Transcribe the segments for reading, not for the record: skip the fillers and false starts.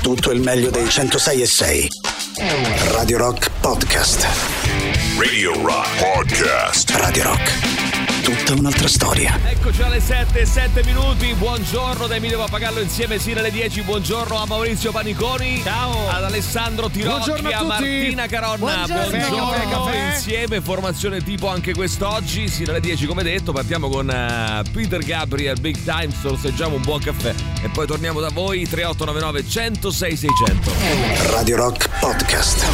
Tutto il meglio dei 106.6. Radio Rock Podcast. Radio Rock Podcast. Radio Rock. Tutta un'altra storia. Eccoci alle 7:07. Buongiorno da Emilio Pappagallo insieme sino alle 10. Buongiorno a Maurizio Paniconi. Ciao. Ad Alessandro Tirocchi. Buongiorno a tutti. Martina Caronna. Buongiorno. Insieme formazione tipo anche quest'oggi sino alle 10 come detto. Partiamo con Peter Gabriel Big Time. Sorseggiamo un buon caffè e poi torniamo da voi. 3899 106 600. Radio Rock Podcast.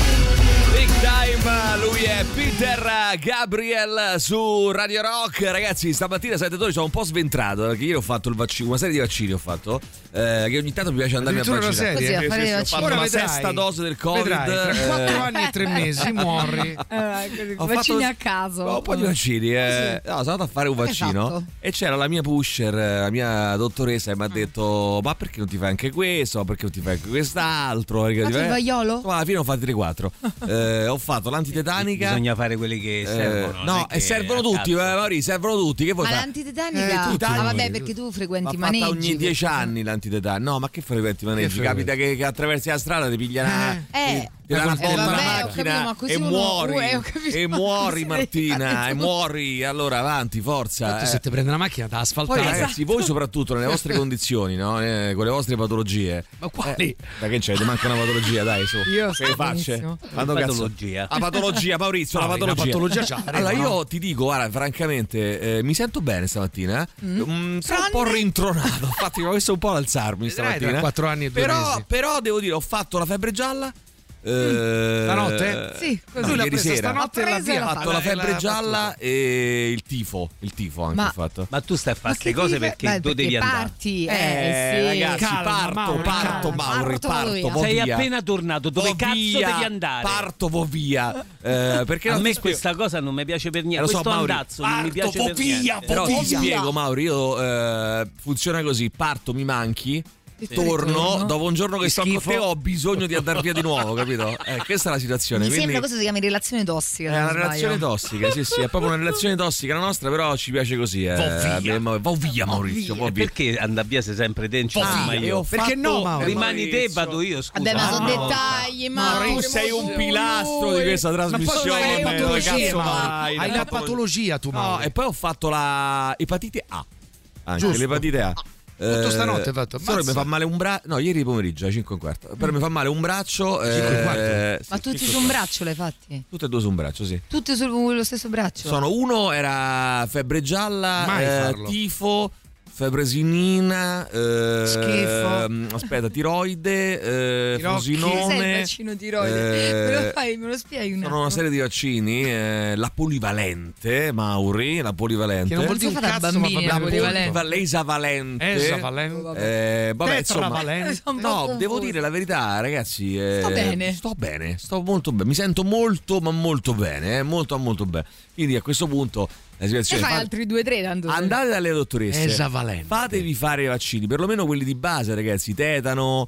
Big Time, lui è Peter Gabriel su Radio Rock. Ragazzi, stamattina 7:12 sono un po' sventrato perché ieri ho fatto il vaccino, una serie di vaccini ho fatto, che ogni tanto mi piace andarmi a vaccinare. Così, a fare Ho fatto la sesta dose del Covid. Vedrai, tra 4 anni e 3 mesi muori. Vaccini a caso. Un po' di vaccini. No, sono andato a fare un vaccino, esatto. E c'era la mia pusher, la mia dottoressa, e mi ha detto: ma perché non ti fai anche questo? Perché non ti fai anche quest'altro? Perché il vaiolo? Ma alla fine ho fatto 3-4. Ho fatto l'antitetanica. Bisogna fare quelli che servono. No, e servono tutti, Mauri, servono tutti. Che vuoi Ma fare? l'antitetanica? Vabbè, perché tu frequenti i Ma fatta maneggi. ogni 10 anni l'antitetanica. No, ma che frequenti i maneggi? Capita che attraversi la strada ti pigliano. Ti danno vabbè, la ho macchina capito, ma così e uno- muori. ho capito. E muori, Martina. E tu. muori. Allora avanti, forza. Se ti prende la macchina da Poi asfaltare. ragazzi, voi soprattutto nelle vostre condizioni, no? Con le vostre patologie. Ma quali? Da che c'è? Ti manca una patologia, dai, su. Io che facce? benissimo. Quando cazzo? Patologia. La patologia, Maurizio, No, la una patologia c'ha. Allora io ti dico, guarda, francamente, mi sento bene stamattina. Sono un po' rintronato. Infatti, mi ho messo un po' ad alzarmi Vedrai stamattina. tra 4 anni e 2 mesi. Però devo dire, ho fatto la febbre gialla. Stanotte? Sì, così. Lui l'ha ieri presa sera. stanotte e l'ha Presa e l'ha Ho via. fatto la febbre gialla e il tifo anche Ma- ho fatto. Ma tu stai a fare Ma queste che cose devi perché fare? tu devi andare. Parti, sì. Ragazzi, Calma, Mauri, parto, Mauri, Parto via. vo' Sei via. appena tornato, dove Vo' cazzo via, devi andare? Parto, vo' via. Perché A non me ti spiego- questa cosa non mi piace per niente. lo so, Questo Mauri. andazzo non mi piace per via, niente. Però vo' ti via. spiego, Mauri, io funziona così: parto, mi manchi. Torno, ritorno. dopo un giorno che sto con schifo. te ho bisogno di andare via di nuovo, capito? Questa è la situazione. Mi quindi sembra cosa si chiama relazione tossica. è se non una relazione sbaglio. tossica, sì, è proprio una relazione tossica la nostra, però ci piace così. Vo' via, Maurizio, vo' E via. perché andare via sei sempre dentro? Ma e io. ho Perché fatto- no, Mauri? Rimani te, vado io, scusa. Vabbè, ma sono No. dettagli, ma Tu sei un pilastro di questa Ma poi trasmissione. hai la dove patologia, cazzo Mauri. vai? Hai la patologia tu, No, Mauri. e poi ho fatto la epatite A. Anche Giusto. l'epatite A. Tutto stanotte hai fatto. Solo che mi fa male un braccio. No, ieri pomeriggio alle 5:15. Però mi fa male un braccio. 5:15? Ma tutti su un braccio l'hai fatti? Tutte e due su un braccio, sì. Tutti sullo stesso braccio? Uno era febbre gialla, Mai farlo. tifo, febbre sinina, Schifo. aspetta, tiroide, Tirocchi. Cos'è il frosinone. vaccino tiroide? Me lo spieghi un Sono attimo? una serie di vaccini, la polivalente, Mauri, la polivalente. Che non vuol dire un Cosa fate a cazzo, ma bambini, va la bene polivalente? tutto. L'esavalente. Esavalente. Vabbè, insomma. Tetravalente. Sono un po' No, confusa. devo dire la verità, ragazzi. Sto bene. Sto molto bene. Mi sento molto, ma molto bene. Molto, molto bene. Quindi a questo punto la E situazione. fai altri 2-3 tanto. Andate dalle dottoresse. Esavalente. Fatevi fare i vaccini, perlomeno quelli di base, ragazzi. Tetano.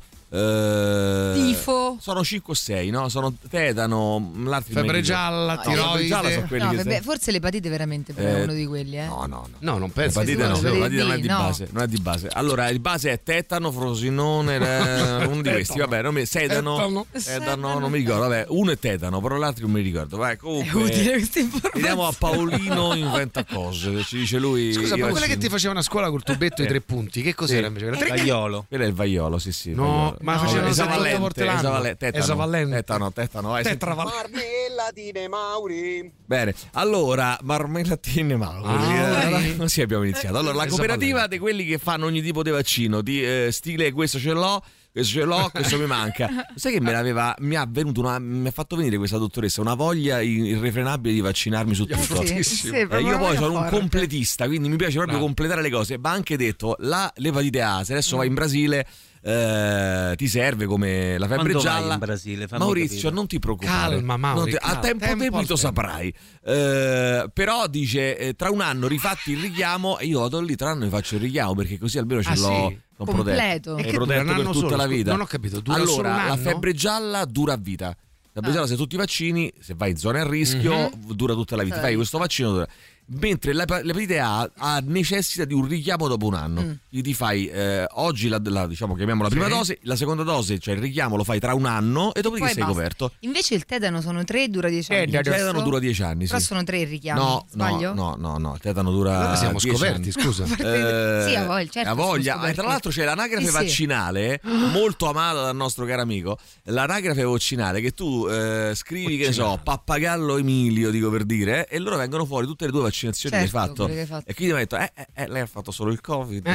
Tifo. Sono 5 o 6, no? Sono tetano. L'altro Febbre gialla, febbre gialla sono tiroide. quelli No, che vabbè, forse l'epatite veramente però è uno di quelli, No, no. No, non penso. L'epatite no, sicuro, l'epatite non è di no. base, non è di base. Allora, di base è tetano, frosinone, uno di questi, vabbè, sedano, non mi ricordo, vabbè, uno è tetano, però l'altro non mi ricordo. Vai, È comunque. utile questa informazione. Vediamo a Paolino inventa cose, ci dice lui. Scusa, i ma quella che vaccini. ti facevano a scuola col tubetto e i 3 punti, che cos'era invece? Quella? Vaiolo. Quello è il vaiolo, sì, sì. No, ma facevano esavalente, portellano. esavalente, Esavalente. tetano, vai, sì. Tetravalente. Marmellatine Mauri. Bene, allora, marmellatine Mauri. Così abbiamo iniziato. Allora, la cooperativa di quelli che fanno ogni tipo di vaccino, di stile questo ce l'ho, questo mi manca. Sai che mi ha fatto venire questa dottoressa una voglia irrefrenabile di vaccinarmi su tutto. Io poi sono un completista, quindi mi piace proprio completare le cose. Ma ha anche detto l'epatite A, se adesso vai in Brasile ti serve come la febbre Quando vai gialla in Brasile? Fammi Maurizio, capire. non ti preoccupare. Calma, Mauri, a tempo tempo debito al tempo. saprai. Però dice tra un anno rifatti il richiamo e io vado lì tra un anno e faccio il richiamo perché così almeno ce l'ho. Sì? Sono Completo. protetto. E È che dura protetto un per anno tutta solo? la vita. Non ho capito, dura solo un allora, la anno? febbre gialla dura a vita. La febbre gialla, se tutti i vaccini, se vai in zone a rischio, dura tutta la vita. Fai questo vaccino dura. mentre l'epatite A necessita di un richiamo dopo un anno. Ti fai oggi diciamo chiamiamola la prima dose, la seconda dose, cioè il richiamo lo fai tra un anno e dopodiché sei coperto. Invece il tetano sono 3 e dura 10 anni. Il tetano dura 10 anni, però sì. sono 3 i richiami. No, sbaglio? no, il tetano dura. Allora siamo 10 scoperti, anni. scusa. Sì, a voglia, certo. A voglia. Sono Tra l'altro c'è l'anagrafe sì. vaccinale, molto amata dal nostro caro amico. L'anagrafe vaccinale che tu scrivi, che ne so, Pappagallo Emilio, dico per dire, e loro vengono fuori tutte le tue vaccinazioni certo, che hai fatto. E quindi mi ha detto, lei ha fatto solo il Covid.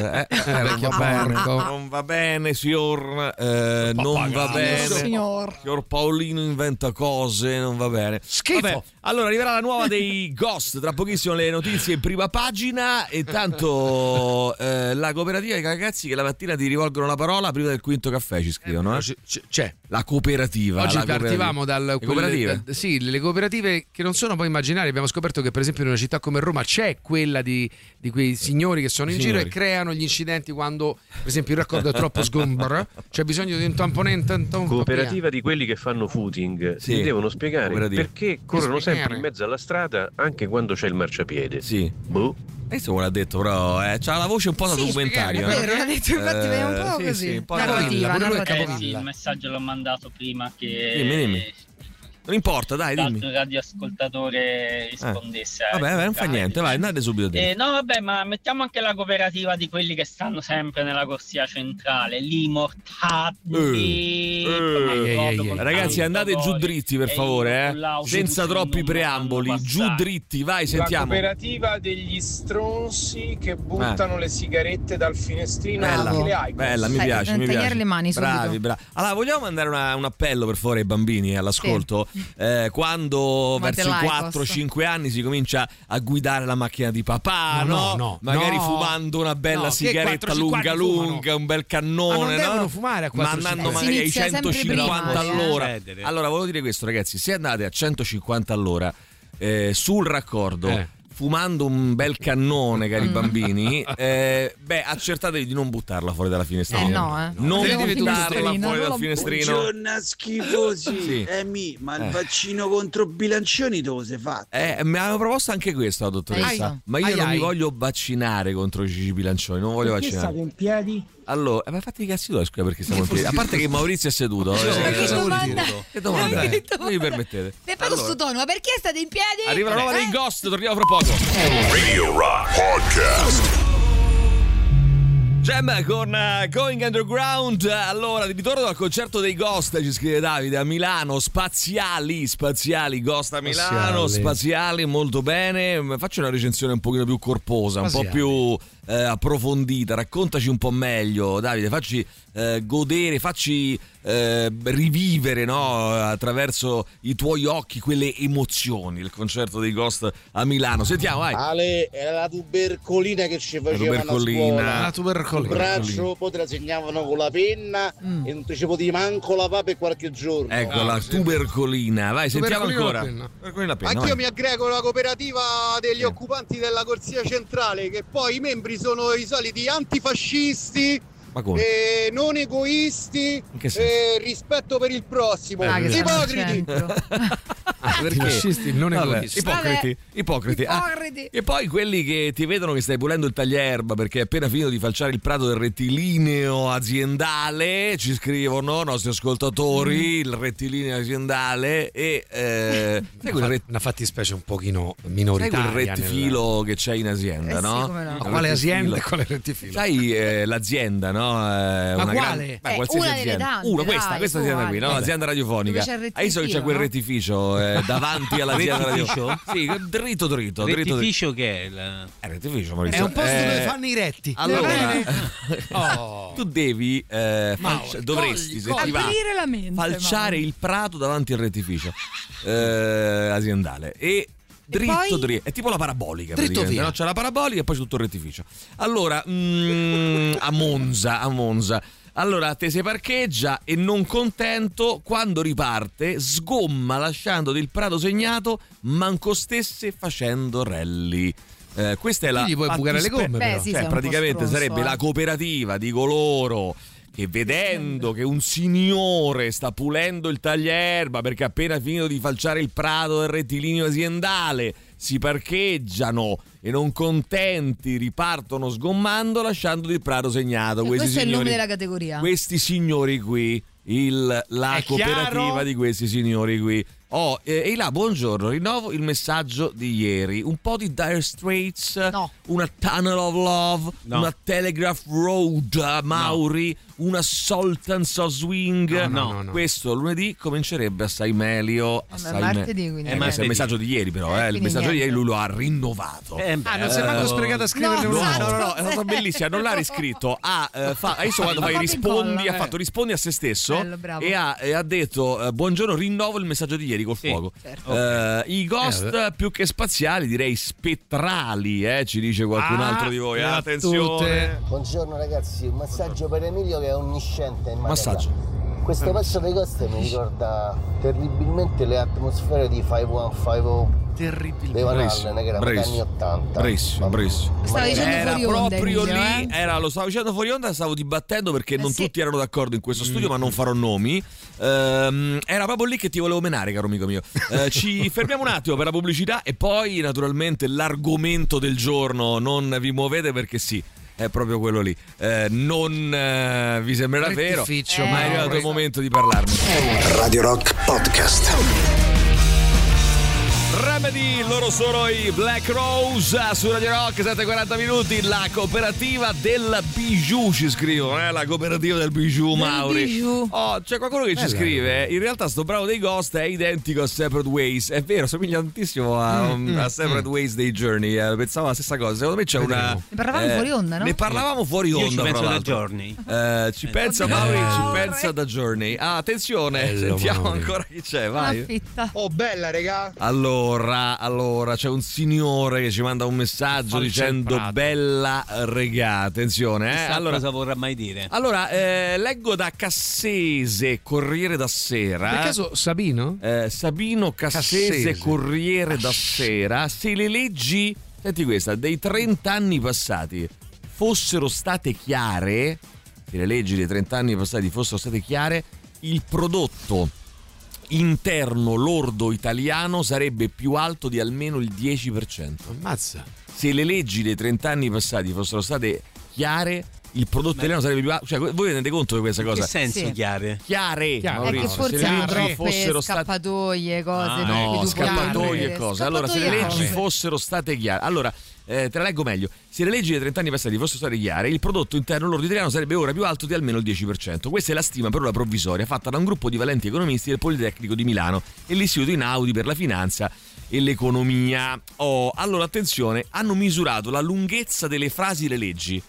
Non va bene, signor. Non va bene. Signor Paolino inventa cose, non va bene. Schifo. Vabbè, allora arriverà la nuova dei Ghost, tra pochissimo le notizie in prima pagina. E tanto la cooperativa dei ragazzi che la mattina ti rivolgono la parola prima del quinto caffè, ci scrivono. C'è. La cooperativa. Oggi partivamo le cooperative. Sì, le cooperative che non sono poi immaginarie. Abbiamo scoperto che per esempio in una città come Roma c'è quella di quei signori che sono in giro e creano gli incidenti quando per esempio il raccordo è troppo sgombro, c'è bisogno di un tamponente. Cooperativa di quelli che fanno footing, mi devono spiegare perché corrono sempre in mezzo alla strada anche quando c'è il marciapiede. Sì. Boh. Adesso me l'ha detto, però c'ha la voce un po' da documentario. È vero, l'ha detto, infatti vediamo un po' così. un po' narrativa. Sì, il messaggio l'ho mandato prima che dimmi. Non importa, dai, dimmi. l'altro radioascoltatore rispondesse. Vabbè, non fa niente, vai, andate subito. No, vabbè, ma mettiamo anche la cooperativa di quelli che stanno sempre nella corsia centrale, lì mortati. Ragazzi, andate giù dritti, per favore, senza troppi preamboli. Giù dritti, vai, sentiamo. La cooperativa degli stronzi che buttano le sigarette dal finestrino. Bella, mi piace, mi piace. Le mani bravi. Allora, vogliamo mandare un appello per favore ai bambini all'ascolto? Sì. Quando verso i 4-5 anni si comincia a guidare la macchina di papà, no? Magari fumando una bella sigaretta lunga, un bel cannone, non devono fumare a 4-5 ma andando magari ai 150 all'ora. Prima. Allora, volevo dire questo, ragazzi, se andate a 150 all'ora sul raccordo fumando un bel cannone, cari bambini, accertatevi di non buttarla fuori dalla finestrina. Non buttarla fuori dal finestrino. Buongiorno schifosi. Ma il vaccino contro bilancioni te lo sei fatto? Mi aveva proposto anche questo la dottoressa. Ma io non mi voglio vaccinare contro i bilancioni, non voglio vaccinare. Perché state in piedi? Allora, ma fatti i cazzi tuoi, scusa, perché siamo in piedi. A parte che Maurizio è seduto. Che domanda? Non mi permettete. Mi hai fatto sto tono, ma perché state in piedi? Arriva la nuova dei Ghost, torniamo fra poco. Radio Rock Podcast. Gem con Going Underground. Allora, di ritorno dal concerto dei Ghost, ci scrive Davide, a Milano, spaziali Ghost a Milano, spaziali, molto bene. Faccio una recensione un pochino più corposa, un po' più approfondita, raccontaci un po' meglio, Davide, facci godere, facci rivivere, no, attraverso i tuoi occhi quelle emozioni, il concerto dei Ghost a Milano. Sentiamo, vai. Ale, era la tubercolina che ci facevano a scuola. La tubercolina. Il braccio poi te la segnavano con la penna e non ti ci potevi manco lavare per qualche giorno. Ecco, la tubercolina. Vai, sentiamo ancora. Anch'io mi aggrego alla cooperativa degli occupanti della corsia centrale, che poi i membri sono i soliti antifascisti, non egoisti, rispetto per il prossimo. Ipocriti. Perché? Non ipocriti. E poi quelli che ti vedono che stai pulendo il taglierba perché hai appena finito di falciare il prato del rettilineo aziendale, ci scrivono nostri ascoltatori, il rettilineo aziendale e una fattispecie un pochino minoritaria. Sai quel rettifilo che c'è in azienda, no? Sì, no? Quale azienda e quale rettifilo? Sai l'azienda, no? Ma quale? Qualsiasi azienda. Questa azienda qui, no? L'azienda radiofonica. Hai visto che c'è quel rettificio davanti all'azienda radiofonica? Sì, dritto. Rettificio che è? Il rettificio, Maurizio. È un posto dove fanno i retti. Allora, tu devi dovresti, se ti va, aprire la mente, falciare il prato davanti al rettificio aziendale e dritto, è tipo la parabolica, dritto via, no? C'è la parabolica e poi c'è tutto il rettificio. Allora, a Monza. Allora, te si parcheggia e non contento, quando riparte sgomma lasciandoti il prato segnato, manco stesse facendo rally. Questa è la gli puoi bucare le gomme, però. Sì, cioè, praticamente sarebbe la cooperativa di coloro che, vedendo che un signore sta pulendo il taglierba perché ha appena finito di falciare il prato del rettilineo aziendale, si parcheggiano e non contenti ripartono sgommando lasciando il prato segnato. Questo è il nome della categoria. Questi signori qui, la cooperativa di questi signori qui. E là, buongiorno, rinnovo il messaggio di ieri. Un po' di Dire Straits, una Tunnel of Love, una Telegraph Road, Mauri, una Sultans of Swing. No. Questo lunedì comincerebbe assai meglio. Martedì, quindi. È il messaggio di ieri, però. Il messaggio di ieri lui lo ha rinnovato. Non si è manco sprecato a scrivere No, è stata bellissima. Non l'ha riscritto. Adesso quando fai rispondi, ha fatto rispondi a se stesso. Bello, e ha detto buongiorno, rinnovo il messaggio di ieri col fuoco. Certo. I ghost più che spaziali, direi spettrali, ci dice qualcun altro di voi. Attenzione. Buongiorno ragazzi, un massaggio per Emilio che è onnisciente in materia. Massaggio. Questo pezzo dei ghost mi ricorda terribilmente le atmosfere di 5150 dei Van Halen, che era negli anni 80. Bravissimo. Stavo dicendo fuori onda, proprio Emilio, lì, lo stavo dicendo fuori onda, stavo dibattendo perché non tutti erano d'accordo in questo studio, ma non farò nomi. Era proprio lì che ti volevo menare, caro amico mio. Ci fermiamo un attimo per la pubblicità e poi naturalmente l'argomento del giorno. Non vi muovete perché sì, è proprio quello lì. Non vi sembrerà vero, ma è arrivato il momento di parlarne. Radio Rock Podcast. Remedy, loro sono i Black Rose su Radio Rock, 7:40 minuti. La cooperativa del bijou, ci scrivono, la cooperativa del bijou, Mauri. C'è qualcuno che ci scrive: in realtà sto bravo dei Ghost è identico a Separate Ways. È vero, somiglia tantissimo a Separate Ways dei Journey. Pensavo la stessa cosa. Secondo me c'è una. Ne parlavamo fuori onda, no? Ne parlavamo fuori onda. Io ci penso da Journey. Ci pensa Mauri, ci pensa da Journey. Attenzione, sentiamo Mauri. ancora chi c'è. Vai. Oh, bella, regà. Allora, c'è un signore che ci manda un messaggio dicendo bella regà, attenzione. Allora, cosa vorrà mai dire? Allora, leggo da Cassese, Corriere da Sera. Per caso Sabino? Sabino Cassese, Corriere da Sera. Se le leggi, senti questa, dei 30 anni passati fossero state chiare, se le leggi dei 30 anni passati fossero state chiare, il prodotto interno lordo italiano sarebbe più alto di almeno il 10%. Ammazza. Se le leggi dei 30 anni passati fossero state chiare, il prodotto italiano sarebbe più alto. Cioè, voi vi rendete conto di questa cosa? Che senso chiare? Chiare. È che forse hanno troppe scappatoie, cose. No, scappatoie e cose. Allora, se le leggi fossero state chiare, allora te la leggo meglio. Se le leggi dei 30 anni passati fossero state chiare, il prodotto interno lordo italiano sarebbe ora più alto di almeno il 10%. Questa è la stima per ora provvisoria fatta da un gruppo di valenti economisti del Politecnico di Milano e l'Istituto Inaudi per la finanza e l'economia. Allora, attenzione, hanno misurato la lunghezza delle frasi e le leggi,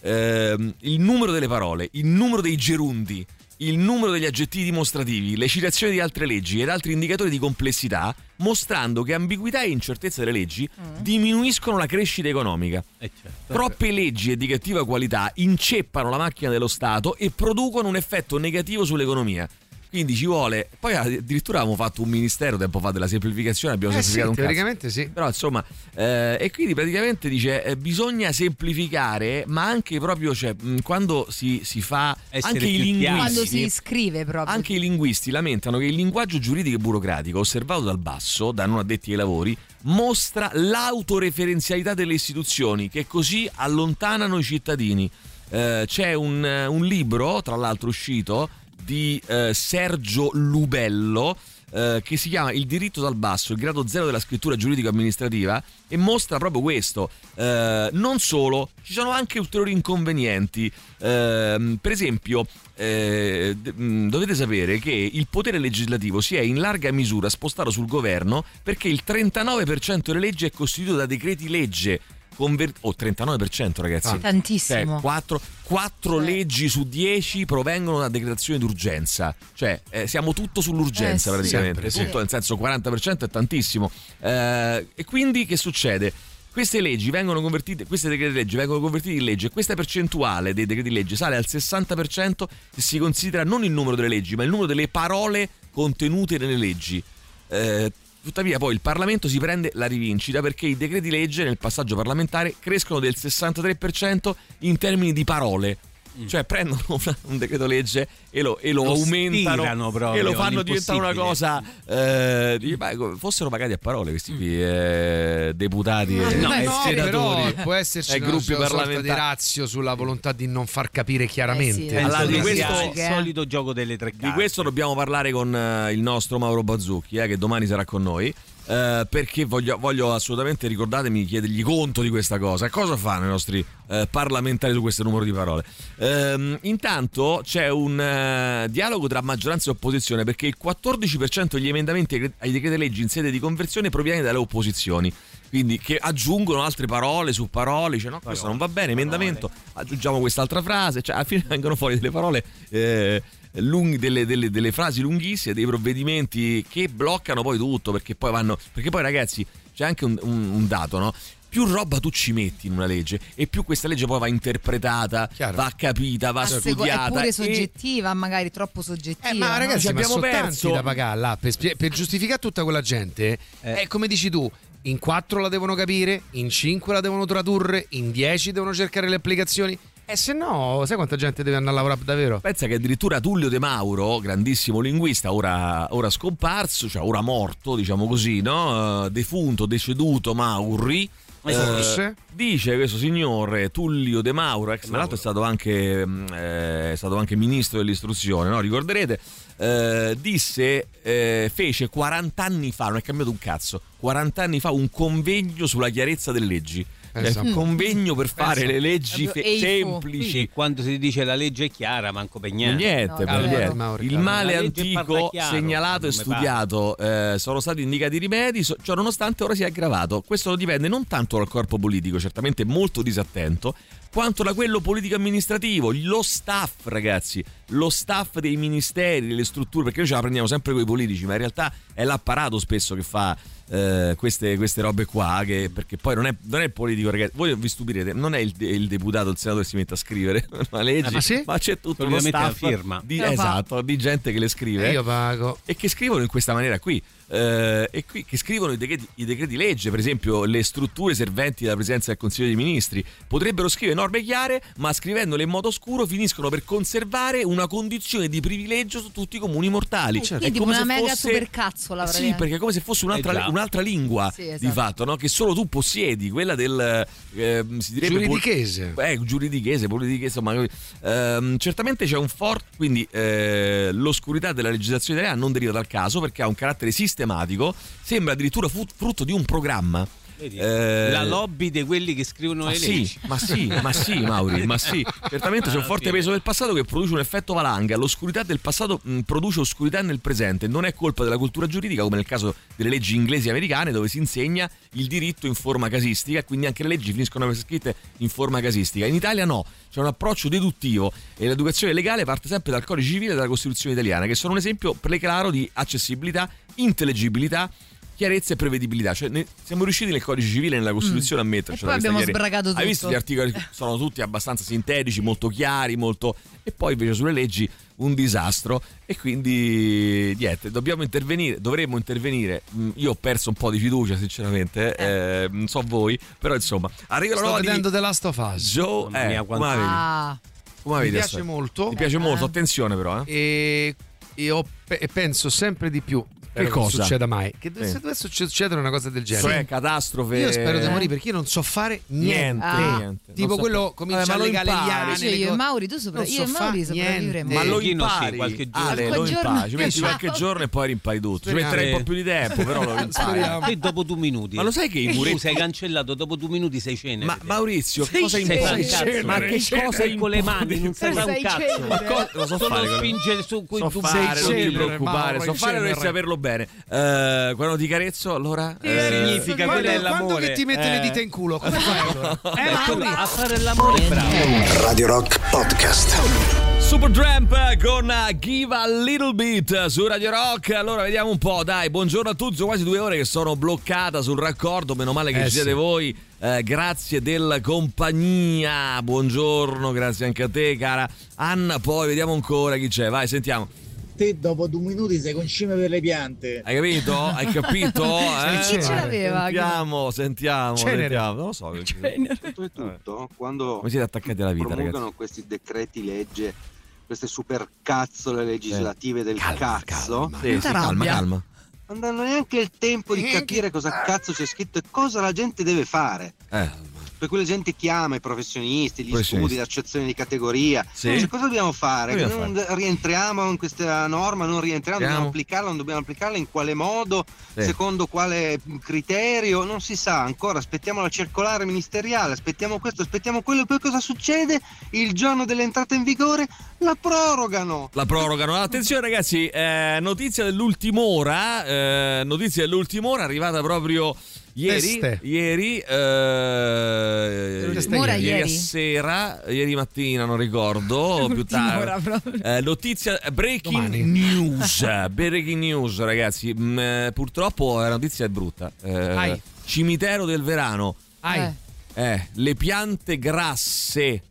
il numero delle parole, il numero dei gerundi, il numero degli aggettivi dimostrativi, le citazioni di altre leggi ed altri indicatori di complessità, mostrando che ambiguità e incertezza delle leggi diminuiscono la crescita economica. Troppe leggi e di cattiva qualità inceppano la macchina dello Stato e producono un effetto negativo sull'economia. Quindi ci vuole. Poi addirittura avevamo fatto un ministero tempo fa della semplificazione, abbiamo semplificato un cazzo. Teoricamente sì. Però insomma, e quindi praticamente dice bisogna semplificare, ma anche proprio, cioè, quando si fa anche i linguisti, quando si scrive proprio. Anche i linguisti lamentano che il linguaggio giuridico e burocratico osservato dal basso, da non addetti ai lavori, mostra l'autoreferenzialità delle istituzioni che così allontanano i cittadini. C'è un libro, tra l'altro uscito, di Sergio Lubello, che si chiama Il diritto dal basso, il grado zero della scrittura giuridico-amministrativa, e mostra proprio questo. Non solo, ci sono anche ulteriori inconvenienti. Per esempio, dovete sapere che il potere legislativo si è in larga misura spostato sul governo perché il 39% delle leggi è costituito da decreti legge. 39%, ragazzi, tantissimo. 4 leggi su 10 provengono da decretazione d'urgenza, cioè siamo tutto sull'urgenza, praticamente, sempre, tutto, nel senso 40% è tantissimo, e quindi che succede? Queste leggi vengono convertite, queste decreti legge vengono convertiti in legge, e questa percentuale dei decreti legge sale al 60% se si considera non il numero delle leggi ma il numero delle parole contenute nelle leggi. Tuttavia poi il Parlamento si prende la rivincita perché i decreti legge nel passaggio parlamentare crescono del 63% in termini di parole. Cioè prendono un decreto legge e lo aumentano proprio, e lo fanno diventare una cosa fossero pagati a parole questi qui deputati e senatori, però può esserci una gruppi sorta parlamentari di razio sulla volontà di non far capire chiaramente. Allora, di questo il solito gioco delle tre carte. Di questo dobbiamo parlare con il nostro Mauro Bazzucchi, che domani sarà con noi. Perché voglio assolutamente, ricordatemi, chiedergli conto di questa cosa. Cosa fanno i nostri parlamentari su questo numero di parole? Intanto c'è un dialogo tra maggioranza e opposizione, perché il 14% degli emendamenti ai decreti leggi in sede di conversione proviene dalle opposizioni, quindi che aggiungono altre parole su parole, dice no, questo non va bene, emendamento, aggiungiamo quest'altra frase, cioè alla fine vengono fuori delle parole delle frasi lunghissime, dei provvedimenti che bloccano poi tutto, perché poi ragazzi c'è anche un dato, no? Più roba tu ci metti in una legge e più questa legge poi va interpretata, va capita, va studiata. È pure soggettiva, magari troppo soggettiva. Ma ragazzi, abbiamo perso da pagare là per giustificare tutta quella gente. Come dici tu, in 4 la devono capire, in 5 la devono tradurre, in 10 devono cercare le applicazioni. E se no, sai quanta gente deve andare a lavorare davvero? Pensa che addirittura Tullio De Mauro, grandissimo linguista, ora scomparso, cioè ora morto, diciamo così, no? Defunto, deceduto Mauri. Dice questo signore Tullio De Mauro, tra l'altro è stato anche ministro dell'istruzione, no? Ricorderete, fece 40 anni fa, non è cambiato un cazzo, 40 anni fa un convegno sulla chiarezza delle leggi. Un convegno per fare le leggi semplici. Quando si dice la legge è chiara, manco per niente. Il male antico segnalato e studiato, sono stati indicati rimedi, ciò nonostante ora si è aggravato. Questo dipende non tanto dal corpo politico, certamente molto disattento, quanto da quello politico-amministrativo, lo staff, ragazzi, lo staff dei ministeri, delle strutture, perché noi ce la prendiamo sempre con i politici, ma in realtà è l'apparato spesso che fa queste robe qua, perché poi non è il politico, ragazzi. Voi vi stupirete, non è il deputato, il senatore che si mette a scrivere una legge, ma c'è tutto uno staff di gente che le scrive. Io pago. E che scrivono in questa maniera qui. E qui che scrivono i decreti legge, per esempio le strutture serventi dalla Presidenza del Consiglio dei Ministri potrebbero scrivere norme chiare, ma scrivendole in modo oscuro finiscono per conservare una condizione di privilegio su tutti i comuni mortali. Quindi una mega supercazzola. Sì, perché è come se fosse un'altra lingua, sì, esatto, di fatto, no? Che solo tu possiedi, quella del si direbbe giuridichese, giuridichese, politichese, insomma. Certamente c'è un forte, quindi l'oscurità della legislazione italiana non deriva dal caso, perché ha un carattere sistematico, sembra addirittura frutto di un programma. La lobby di quelli che scrivono le leggi. Ma sì, Mauri, ma sì. Certamente c'è un forte peso del passato che produce un effetto valanga. L'oscurità del passato produce oscurità nel presente. Non è colpa della cultura giuridica, come nel caso delle leggi inglesi e americane, dove si insegna il diritto in forma casistica e quindi anche le leggi finiscono a essere scritte in forma casistica. In Italia no, c'è un approccio deduttivo e l'educazione legale parte sempre dal codice civile e dalla Costituzione italiana, che sono un esempio preclaro di accessibilità, intellegibilità, chiarezza e prevedibilità. Cioè siamo riusciti nel codice civile e nella Costituzione a metterci. E poi abbiamo sbragato tutto. Hai visto gli articoli? Sono tutti abbastanza sintetici, molto chiari, molto. E poi invece sulle leggi un disastro. E quindi niente, dovremmo intervenire. Io ho perso un po' di fiducia, sinceramente. Non so voi, però insomma. Sto vedendo The Last of Us. Joe, come mi piace molto. Mi piace molto, attenzione però. E penso sempre di più. Che cosa succeda mai? Che deve succedere una cosa del genere? Cioè catastrofe. Io spero di morire, perché io non so fare niente. Tipo quello comincia a legare gli anni. Io e Mauri, sopravvivremo. Ma lo impari qualche giorno. Lo impari. Ci metti qualche giorno e poi rimpari tutto. Ci metterai un po' più di tempo, però lo impari. E dopo 2 minuti. Ma lo sai che i muretti... Tu sei cancellato, dopo 2 minuti sei cenere. Ma Maurizio, cosa impari? Ma che cosa con le mani? Non sai fare un cazzo. Ma lo so fare. Solo spingere su quei tubi. Non ti preoccupare, so fare, dovresti saperlo bene. Quando ti carezzo, allora significa che è l'amore. Quando che ti mette le dita in culo, come fai allora? A fare l'amore, bravo. Radio Rock Podcast. Supertramp con Give a Little Bit su Radio Rock. Allora vediamo un po', dai, buongiorno a tutti. Sono quasi 2 ore che sono bloccata sul raccordo, meno male che ci siete voi. Grazie della compagnia, buongiorno, grazie anche a te cara Anna. Poi vediamo ancora chi c'è, vai, sentiamo. te dopo 2 minuti sei concime per le piante. Hai capito? Hai capito? Chi ce l'aveva? Sentiamo. Non lo so. Tutto quando come siete attaccati alla vita, promulgano ragazzi? questi decreti legge, queste super cazzole legislative del cazzo. Calma. Non danno neanche il tempo di capire cosa cazzo c'è scritto e cosa la gente deve fare. Per cui la gente chiama i professionisti, gli studi, l'accezione di categoria. Cioè, cosa dobbiamo fare? Non rientriamo in questa norma, non rientriamo, dobbiamo applicarla, non dobbiamo applicarla, in quale modo, secondo quale criterio, non si sa ancora. Aspettiamo la circolare ministeriale, aspettiamo questo, aspettiamo quello, e poi cosa succede? Il giorno dell'entrata in vigore la prorogano. Attenzione ragazzi, notizia dell'ultima ora, arrivata proprio ieri sera, ieri mattina, non ricordo, più tardi. Notizia breaking news, ragazzi. Purtroppo la notizia è brutta. Cimitero del Verano. Le piante grasse.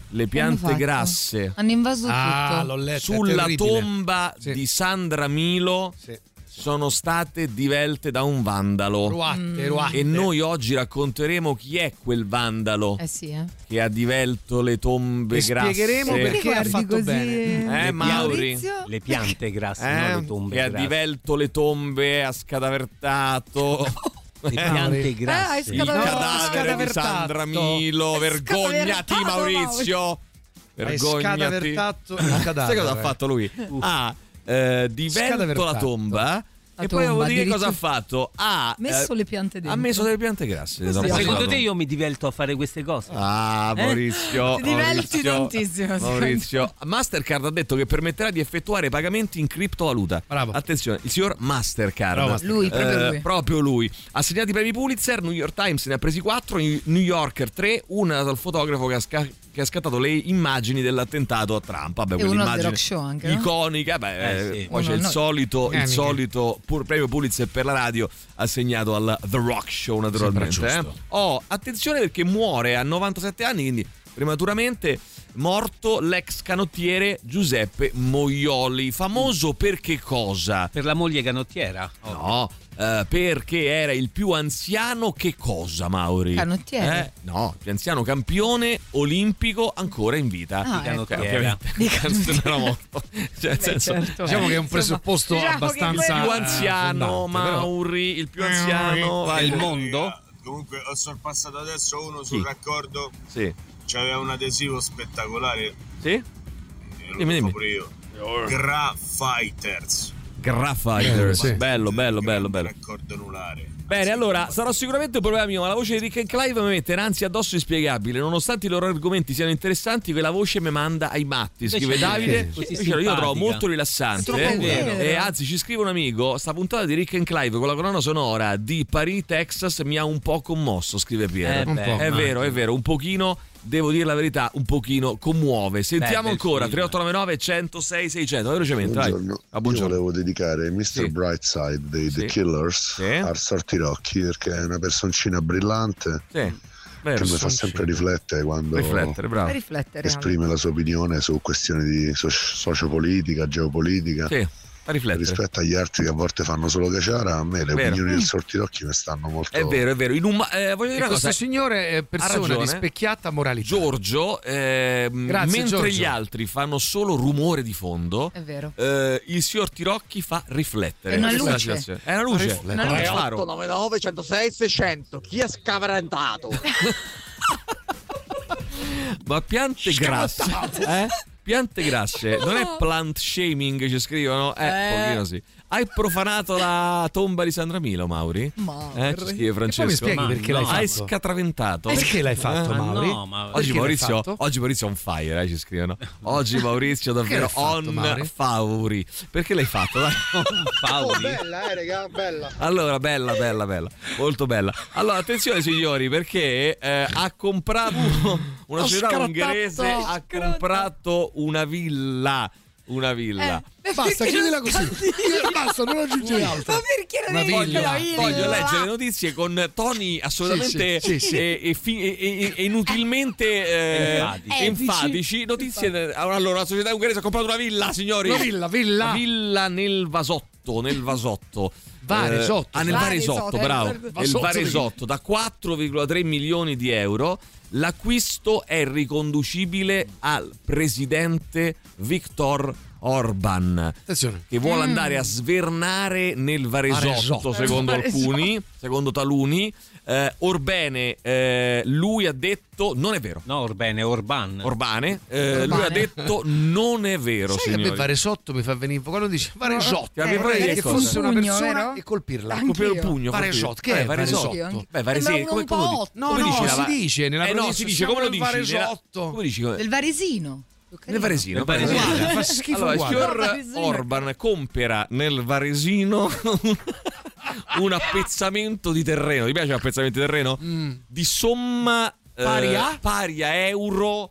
Hanno invaso tutto. L'ho letto, sulla tomba di Sandra Milo. Sono state divelte da un vandalo. Ruatte. E noi oggi racconteremo chi è quel vandalo che ha divelto le tombe grasse. Spiegheremo perché ha fatto così bene. Mauri? Le piante grasse, non le tombe che grasse. ha divelto le tombe, ha scadavertato. Le piante grasse. Il cadavere di Sandra Milo. Vergognati, Maurizio. Vergognati. Sai cosa ha fatto lui? Divelto la tomba. E poi devo dire cosa ha fatto? Ha messo le piante dentro. Ha messo delle piante grasse. Secondo te io mi divelto a fare queste cose? Maurizio. Ti diverti tantissimo. Maurizio. Mastercard ha detto che permetterà di effettuare pagamenti in criptovaluta. Bravo. Attenzione, il signor Mastercard. Proprio lui. Assegnati premi Pulitzer, New York Times ne ha presi 4, New Yorker 3, una dal fotografo che ha scattato le immagini dell'attentato a Trump. Vabbè, quell'immagine anche, no? iconica. Poi c'è il solito premio Pulitzer per la radio assegnato al The Rock Show, naturalmente. Attenzione perché muore a 97 anni, quindi prematuramente morto l'ex canottiere Giuseppe Moioli, famoso per che cosa? Per la moglie canottiera? No, perché era il più anziano che cosa, Mauri? Canottiere? No, più anziano campione olimpico ancora in vita. Canottiera. Non era morto. Diciamo che è un presupposto abbastanza il più anziano, Mauri, il più anziano del mondo. Comunque ho sorpassato adesso uno sul raccordo. C'aveva un adesivo spettacolare. Dimmi. Pure io. Graffighters. Bello. Raccordo anulare. Bene, allora sarò sicuramente un problema mio, ma la voce di Rick and Clive mi mette un'ansia addosso inspiegabile. Nonostante i loro argomenti siano interessanti, quella voce mi manda ai matti. Scrive Davide. Io la trovo molto rilassante. E anzi, ci scrive un amico: sta puntata di Rick and Clive con la colonna sonora di Paris, Texas mi ha un po' commosso. Scrive Piero. È vero, un pochino. Devo dire la verità, un pochino commuove. Sentiamo ancora 3899 106 600. Velocemente, buongiorno. Io volevo dedicare Mr. Brightside dei The Killers a Sortirocchi, perché è una personcina brillante che mi fa sempre riflettere quando esprime la sua opinione su questioni di sociopolitica, geopolitica. Rispetto agli altri che a volte fanno solo caciara, a me le opinioni del Sortirocchi mi stanno molto. È vero. Voglio dire una cosa. Questo signore è persona di specchiata moralità. Giorgio, mentre Giorgio. Gli altri fanno solo rumore di fondo, è vero. Il Sortirocchi fa riflettere. È una luce. È una luce. 899 106 600. Chi ha scavarentato? Ma piante grasse. Piante grasse, non è plant shaming, ci scrivono? Pochino sì. Hai profanato la tomba di Sandra Milo, Mauri? Ci scrive Francesco. Poi mi spieghi perché l'hai fatto? Hai scatraventato. Perché l'hai fatto, Mauri? Oggi Maurizio on fire, ci scrivono. Oggi Maurizio davvero on favori. Perché l'hai fatto? Bella, raga, bella. Allora, bella, molto bella. Allora, attenzione signori, perché ha comprato una società ungherese, ha comprato una villa basta, chiudila così. Basta, non aggiungere altro. Ma perché non è voglio leggere le notizie con toni assolutamente inutilmente enfatici. Notizie. Allora, la società ungherese ha comprato una villa, signori. Una villa nel Vasotto. Nel Varesotto, bravo. Il Varesotto da 4,3 milioni di euro. L'acquisto è riconducibile al presidente Viktor Orban, che vuole andare a svernare nel Varesotto, secondo alcuni, secondo taluni. Orbene, lui ha detto non è vero. No, Orbane. Lui ha detto non è vero. Sai signori. che a me Varesotto mi fa venire quando dice Varesotto, che fosse una persona e colpirla. Colpire il pugno. Varesotto, che è Varesotto? Beh, Varesotto, come si dice nella si dice come lo dici? Varesotto. Come dici? Del Varesino. Nel Varesino. Fa schifo. Allora, il signor Orban compera nel Varesino un appezzamento di terreno. Ti piace l'appezzamento di terreno? Di somma pari a euro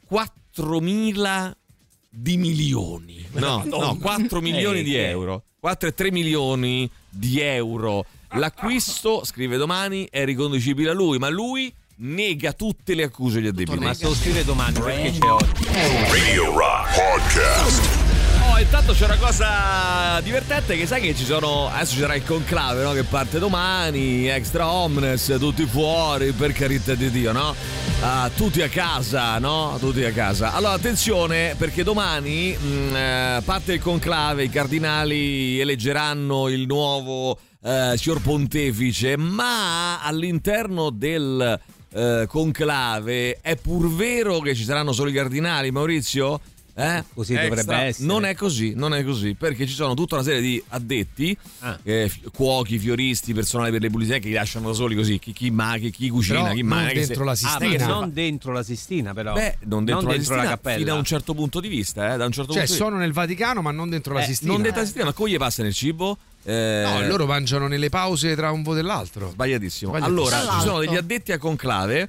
4.000 di milioni. No, 4 milioni di euro. 4,3 milioni di euro. L'acquisto, scrive Domani, è riconducibile a lui, ma lui nega tutte le accuse agli addebiti. Ma se lo scrive Domani perché c'è oggi. Radio Rock Podcast. Intanto c'è una cosa divertente, che sai che ci sono, adesso ci sarà il conclave, no? Che parte domani, extra omnes, tutti fuori, per carità di Dio, no? Tutti a casa, no? Tutti a casa. Allora attenzione, perché domani parte il conclave, i cardinali eleggeranno il nuovo signor pontefice, ma all'interno del conclave è pur vero che ci saranno solo i cardinali, Maurizio? Così dovrebbe essere. Non è così, perché ci sono tutta una serie di addetti, cuochi, fioristi, personale per le pulizie, che li lasciano da soli così, chi cucina, però chi mangia. Dentro la sistina. Non dentro la sistina, però. Non dentro la cappella. Fino a un certo punto di vista, da un certo punto sono nel Vaticano, ma non dentro la sistina. Non dentro la sistina, ma come gli passa nel cibo? No, loro mangiano nelle pause tra un voto e l'altro. Sbagliatissimo. Allora, ci sono degli addetti a conclave.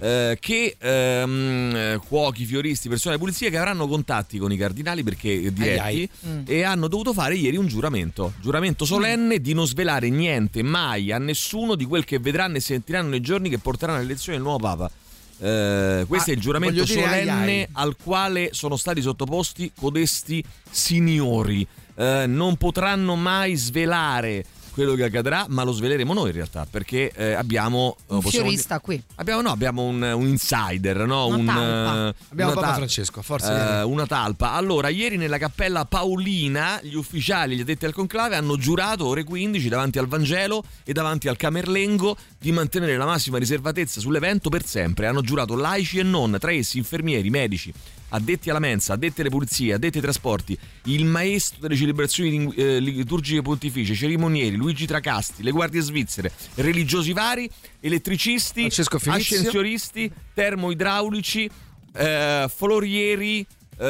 Che cuochi, fioristi, persone di pulizia, che avranno contatti con i cardinali, perché diretti, e hanno dovuto fare ieri un giuramento solenne di non svelare niente mai a nessuno di quel che vedranno e sentiranno nei giorni che porteranno all'elezione del nuovo Papa. Questo è il giuramento solenne al quale sono stati sottoposti codesti signori. Non potranno mai svelare quello che accadrà, ma lo sveleremo noi in realtà, perché abbiamo un fiorista qui. Abbiamo un insider, no? Abbiamo Papa Francesco, forza. Una talpa. Allora, ieri nella Cappella Paolina gli ufficiali, gli addetti al conclave, hanno giurato ore 15 davanti al Vangelo e davanti al Camerlengo di mantenere la massima riservatezza sull'evento per sempre. Hanno giurato laici e non, tra essi infermieri, medici, addetti alla mensa, addetti alle pulizie, addetti ai trasporti, il maestro delle celebrazioni liturgiche pontificie, cerimonieri, Luigi Tracasti, le guardie svizzere, religiosi vari, elettricisti, ascensionisti, termoidraulici, florieri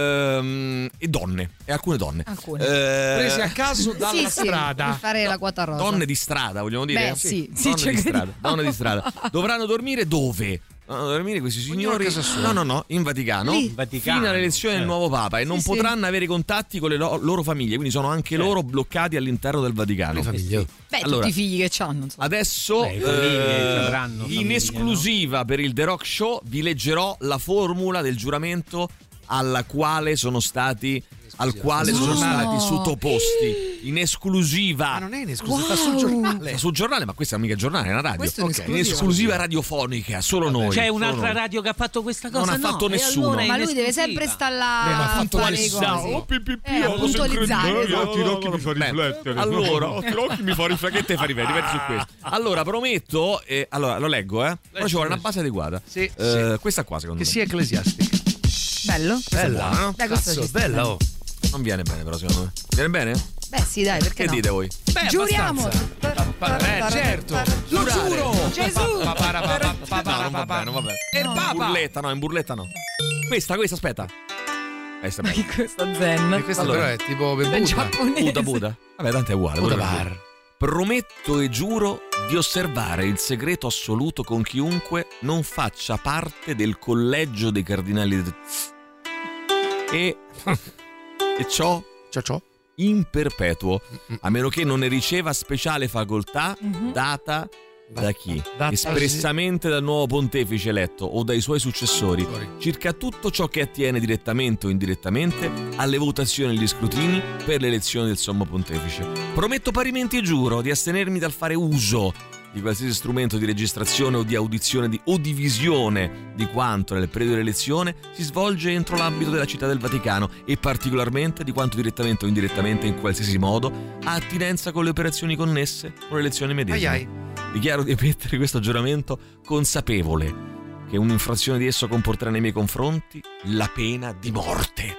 e donne, e alcune donne presi a caso dalla strada per fare la quota rosa. Donne di strada, vogliamo dire? Donne di strada. Dovranno dormire dove? Dormire questi signori in Vaticano, fino all'elezione del nuovo Papa, e non potranno avere contatti con le loro famiglie, quindi sono anche loro bloccati all'interno del Vaticano. Allora, tutti i figli che hanno, adesso in esclusiva per il The Rock Show vi leggerò la formula del giuramento al quale sono stati sottoposti in esclusiva. Ma non è in esclusiva, sta sul giornale. Sul giornale, ma questa è mica giornale, è una radio. In esclusiva radiofonica, solo noi. C'è un'altra radio che ha fatto questa cosa? Non ha fatto nessuno. Allora, ma lui deve sempre stare là a fare le cose. Puntualizzare. Tirocchi mi fa riflettere. Allora, Tirocchi mi fa riflettere. Che te fa riflettere su questo? Allora, prometto, allora lo leggo, però ci vuole una base adeguata. Questa qua, secondo me. Che sia ecclesiastica. Bello? Bella, no? Dai, questo bella. Non viene bene, però, secondo me. Viene bene? Beh, sì, dai, perché che dite voi? Giuriamo! Certo! Lo giuro! Gesù! Non va bene. In burletta no. Questa, aspetta. Ma che questa zen? E questa però è tipo ben giapponese. Buddha. Vabbè, tanto è uguale. Prometto e giuro di osservare il segreto assoluto con chiunque non faccia parte del collegio dei cardinali e ciò in perpetuo, a meno che non ne riceva speciale facoltà data da chi? Espressamente dal nuovo pontefice eletto o dai suoi successori, circa tutto ciò che attiene direttamente o indirettamente alle votazioni e agli scrutini per l'elezione del sommo pontefice. Prometto parimenti e giuro di astenermi dal fare uso di qualsiasi strumento di registrazione o di audizione o di visione di quanto nel periodo dell'elezione si svolge entro l'ambito della Città del Vaticano e particolarmente di quanto direttamente o indirettamente in qualsiasi modo ha attinenza con le operazioni connesse con l'elezione medesima. Dichiaro di emettere questo giuramento consapevole che un'infrazione di esso comporterà nei miei confronti la pena di morte.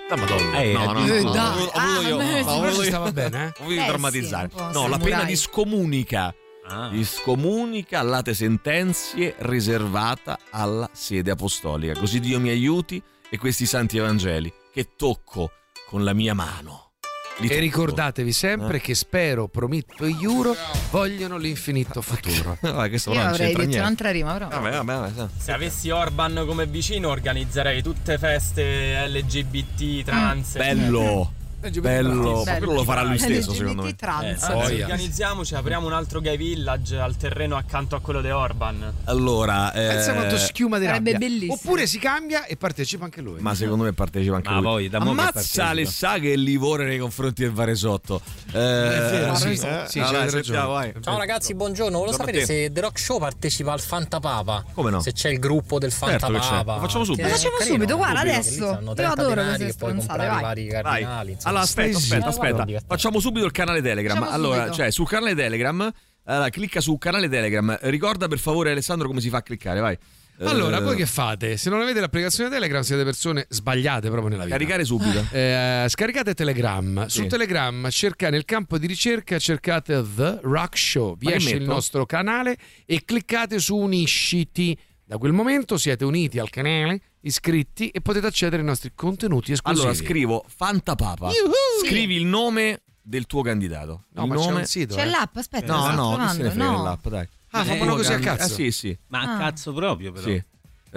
Stava bene, Ho voluto drammatizzare. La pena di scomunica. Di scomunica late sentenzie riservata alla sede apostolica. Così Dio mi aiuti e questi santi evangeli che tocco con la mia mano. E ricordatevi sempre che spero, prometto e giuro vogliono l'infinito futuro. Io avrei detto un'altra rima, però. Vabbè. Se avessi Orban come vicino organizzerei tutte feste LGBT, trans. Bello. Bello, quello lo farà lui stesso, secondo me. Organizziamoci, apriamo un altro gay village al terreno accanto a quello di Orban. Allora, pensa quanto schiuma di rabbia. Bellissimo. Oppure si cambia e partecipa anche lui. Ma secondo me partecipa anche lui. Ammazza Alessà che è livore nei confronti del Varesotto. È vero, sì, c'è ragione. Ciao ragazzi, buongiorno. Volevo sapere se The Rock Show partecipa al Fantapapa. Come no? Se c'è il gruppo del Fantapapa. Lo facciamo subito. Lo facciamo subito, guarda adesso. Io adoro queste stronzate, vai. Allora, aspetta. Facciamo subito il canale Telegram. Allora, cioè, sul canale Telegram, clicca sul canale Telegram. Ricorda per favore, Alessandro, come si fa a cliccare, vai. Allora, voi che fate? Se non avete l'applicazione Telegram siete persone sbagliate proprio nella vita. Caricare subito. Scaricate Telegram. Su Telegram nel campo di ricerca cercate The Rock Show. Vi esce il nostro canale e cliccate su unisciti. Da quel momento siete uniti al canale, iscritti e potete accedere ai nostri contenuti esclusivi. Allora scrivo Fantapapa. Scrivi il nome del tuo candidato. No, ma c'è un sito. C'è l'app, aspetta. No, non se ne frega l'app, dai. Fanno così a cazzo. Sì. Ma a cazzo proprio, però. Sì.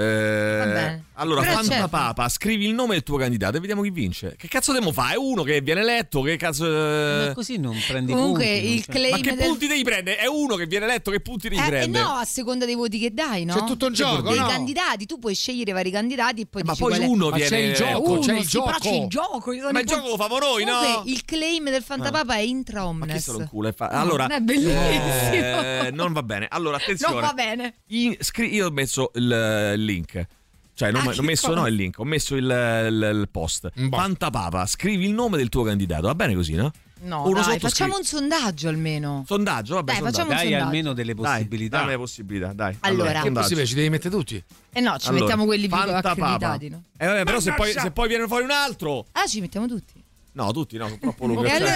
Allora, Fantapapa, scrivi il nome del tuo candidato e vediamo chi vince. Che cazzo devo fare? È uno che viene eletto, che cazzo. Ma così non prendi comunque punti. Il claim ma che punti devi prendere? È uno che viene eletto, che punti devi prendere? No, a seconda dei voti che dai, no? C'è tutto un gioco, dei candidati, tu puoi scegliere vari candidati e poi ma poi uno viene. C'è il gioco, c'è il gioco. C'è il gioco. Ma il gioco lo famo noi, no? Il claim del Fantapapa è intra omnes. Ma chi se lo culo allora, è bellissimo. Non va bene. Allora, attenzione. Non va bene. Io ho messo il link. Cioè, non ho messo il link, ho messo il post. Fantapapa, scrivi il nome del tuo candidato. Va bene così, no? No, dai, facciamo un sondaggio almeno. Sondaggio, vabbè. Dai, facciamo un sondaggio. Dai almeno delle possibilità. Dai, delle possibilità, dai. Allora, che è possibile? Ci devi mettere tutti? No, ci mettiamo quelli più accreditati, no? Vabbè, però se poi viene fuori un altro. Ci mettiamo tutti. No, tutti no, sono troppo lunghi. E allora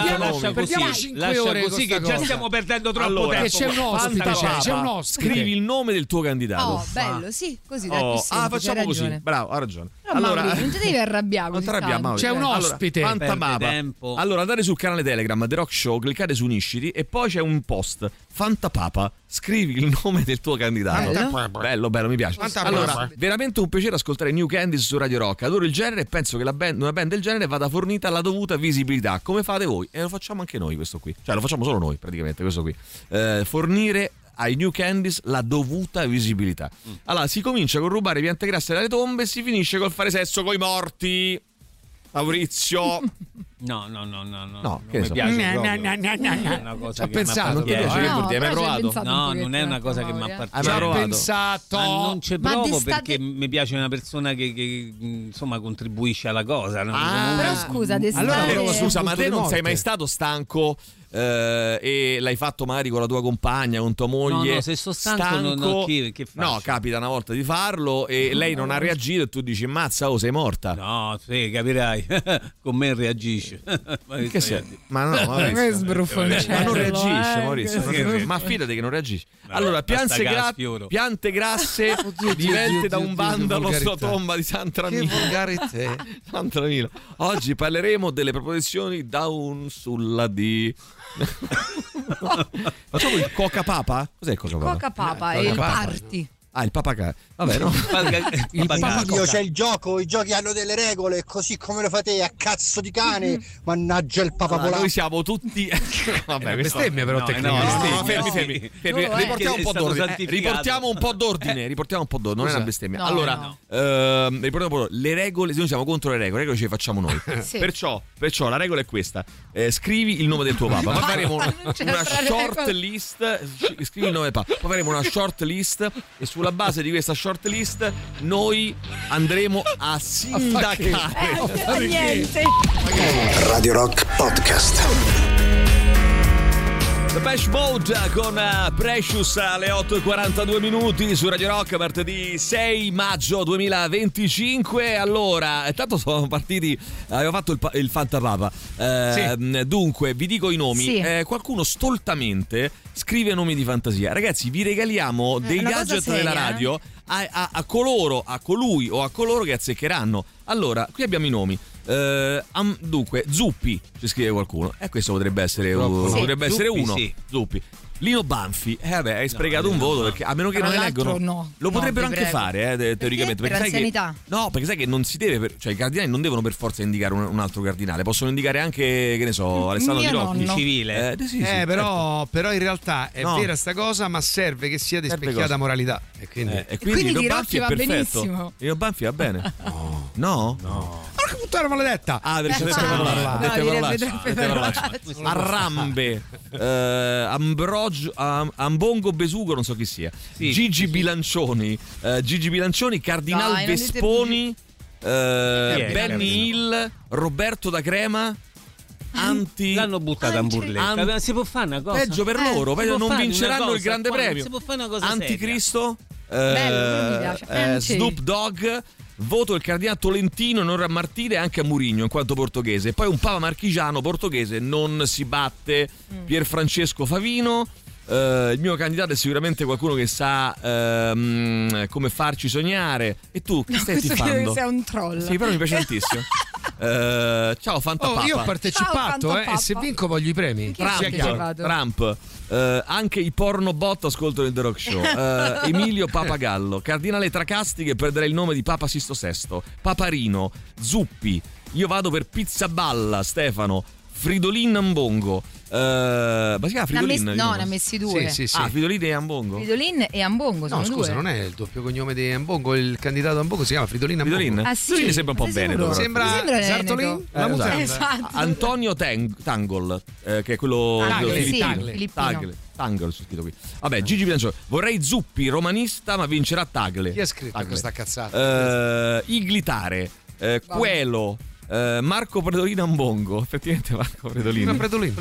lascia così che già stiamo perdendo troppo tempo. C'è un ospite, Scrivi il nome del tuo candidato. Oh, bello, sì, così dai, più semplice. Facciamo così. Bravo, ha ragione. Allora, non ti devi arrabbiare così tanto. C'è un ospite. Fantapapa. Allora, andate sul canale Telegram The Rock Show, cliccate su Unisciti e poi c'è un post. Fantapapa, scrivi il nome del tuo candidato. Bello, mi piace. Allora, veramente un piacere ascoltare New Candies su Radio Rock. Adoro il genere e penso che una band del genere vada fornita alla dovuta visibilità. Come fate voi? E lo facciamo anche noi questo qui. Cioè, lo facciamo solo noi praticamente questo qui. Fornire ai New Candies la dovuta visibilità. Allora, si comincia con rubare piante grasse dalle tombe e si finisce col fare sesso coi morti. Maurizio. No. Che mi so. piace una cosa che pensato, non ti piace. Hai mai provato? No, non è una cosa che mi appartiene. Hai mai pensato? Ma non ci provo perché mi piace una persona che insomma contribuisce alla cosa, no? Però scusa, ma te non sei mai stato stanco? E l'hai fatto magari con la tua compagna, con tua moglie. No, se sto stanco che faccio? No, capita una volta di farlo e lei non ha reagito e tu dici mazza, sei morta. No, sì, capirai. Con me reagisce. Che sei? Ma no, Maurizio. Ma non reagisce, Maurizio. Ma fidati che non reagisce. Allora, piante grasse divelte da un vandalo sulla tomba di Sant'Ramilo. Che volgarità. Sant'Ramilo. Oggi parleremo delle proposizioni da un sulla di. Facciamo il Coca Papa? Cos'è il Coca Papa? Coca Papa e il party. il papagaio. Vabbè, no. Il papagaio c'è il gioco, i giochi hanno delle regole, così come lo fate a cazzo di cane. Mannaggia il papapolà. Noi siamo tutti. Vabbè, bestemmia però tecnicamente. Fermi. Riportiamo un po' d'ordine. Non è una bestemmia. Allora, riportiamo un po'. Le regole, se noi siamo contro le regole ce le facciamo noi. Sì. Perciò la regola è questa: scrivi il nome del tuo papa. Poi faremo una short list. Scrivi il nome del papa. Poi faremo una short list e sulla base di questa short list noi andremo a sindacare. Niente. Radio Rock Podcast. Depeche Mode con Precious alle 8:42 minuti su Radio Rock, martedì 6 maggio 2025. Allora, intanto sono partiti, avevo fatto il Fantapapa. Dunque, vi dico i nomi. Sì. Qualcuno stoltamente scrive nomi di fantasia. Ragazzi, vi regaliamo dei gadget della radio a colui o a coloro che azzeccheranno. Allora, qui abbiamo i nomi. Dunque, Zuppi, ci scrive qualcuno. Questo potrebbe essere uno. Sì. Zuppi. Lino Banfi, hai sprecato un voto perché a meno che non eleggono lo potrebbero anche fare teoricamente per anzianità. Perché sai che non si deve i cardinali non devono per forza indicare un altro cardinale, possono indicare anche, che ne so, Alessandro Di Rocchi, il civile. Sì. Però in realtà è vera sta cosa, ma serve che sia di specchiata moralità e quindi Lino Banfi è perfetto. Lino Banfi va bene. No. Porca puttana maledetta. Arrambe, Ambongo Besugo, non so chi sia. Gigi Bilancioni, Cardinal Vesponi, Benny Hill, Roberto da Crema. L'hanno buttata in burletta. Si può fare una cosa peggio per loro, non vinceranno il grande premio. Si può fare una cosa Anticristo, bello, Snoop Dogg. Voto il cardinale Tolentino in onore a Martire e anche a Murigno in quanto portoghese. Poi un papa marchigiano portoghese non si batte. Pier Francesco Favino. Il mio candidato è sicuramente qualcuno che sa come farci sognare. E tu che stai tifando? Sei un troll. Sì, però mi piace tantissimo. Ciao Fantapapa. Io ho partecipato e se vinco voglio i premi. Trump. Anche i pornobot ascoltano il The Rock Show. Emilio Papagallo, Cardinale Tracasti che perderà il nome di Papa Sisto VI, Paparino, Zuppi. Io vado per Pizzaballa, Stefano, Fridolin Ambongo. Ma si chiama Fridolin? Ne ha messi due. Sì. Fridolin e Ambongo. Fridolin e Ambongo sono scusa, due. non è il doppio cognome di Ambongo, il candidato Ambongo si chiama Fridolin Ambongo. Fridolin? Ah, sì. Fridolin sembra un po' veneto. Sembra Sartolin? Esatto. Antonio Tangol, che è quello filippino. Tagle su scritto qui. Vabbè, Gigi Bilancioni. Vorrei Zuppi, romanista, ma vincerà Tagle. Chi ha scritto questa cazzata? Iglitare, Quello, Marco Predolino Ambongo. Effettivamente Marco Predolino.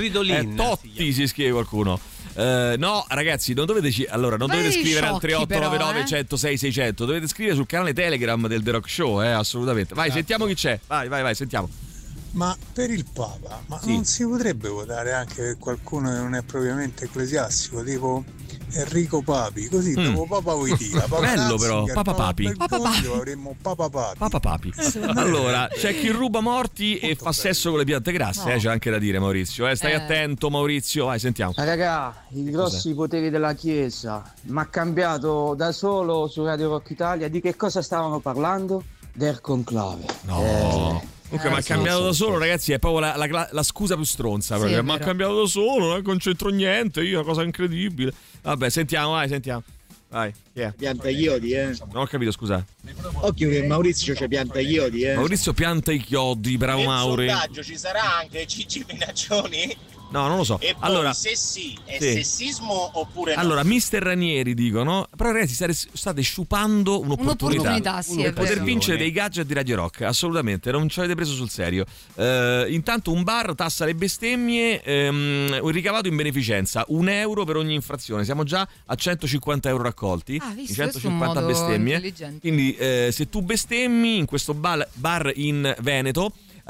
Totti si scrive qualcuno. No, ragazzi, non dovete scrivere al 3899 106 600. Dovete scrivere sul canale Telegram del The Rock Show, assolutamente. Vai, sentiamo chi c'è. Vai, sentiamo. Ma per il Papa, non si potrebbe votare anche per qualcuno che non è propriamente ecclesiastico, tipo Enrico Papi, così dopo Papa Wojtyla, bello però, Papa Papi. Avremmo Papa Papi. Allora, c'è chi ruba morti e fa sesso con le piante grasse, c'è anche da dire, Maurizio. Stai attento, Maurizio. Vai, sentiamo. Raga, i grossi poteri della Chiesa, ma cambiato da solo su Radio Rock Italia. Di che cosa stavano parlando? Del conclave. No. Comunque, ma ha cambiato da solo, ragazzi, è proprio la scusa più stronza. Sì, ma ha cambiato da solo, non concentro niente, io una cosa incredibile. Vabbè, sentiamo. Vai, pianta chiodi, Non ho capito, scusa. Occhio che Maurizio c'è pianta chiodi, Maurizio pianta i chiodi, bravo Mauri. Nel sondaggio ci sarà anche Gigi Minaccioni? No, non lo so. E allora, poi, se sì, è sessismo oppure no? Allora, mister Ranieri dicono, però ragazzi state sciupando un'opportunità sì, per poter vincere dei gadget di Radio Rock, assolutamente, non ci avete preso sul serio. Intanto un bar tassa le bestemmie, un ricavato in beneficenza, €1 per ogni infrazione, siamo già a €150 raccolti, 150 bestemmie, quindi se tu bestemmi in questo bar in Veneto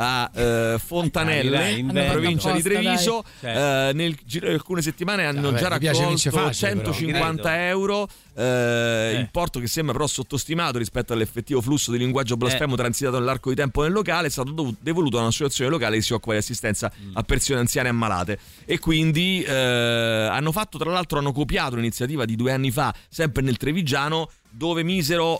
a Fontanelle, in provincia di Treviso, nel giro di alcune settimane hanno già raccolto €150, importo che sembra però sottostimato rispetto all'effettivo flusso di linguaggio blasfemo transitato nell'arco di tempo nel locale. È stato devoluto a un'associazione locale che si occupa di assistenza a persone anziane ammalate, e quindi hanno copiato l'iniziativa di 2 anni fa, sempre nel trevigiano, dove misero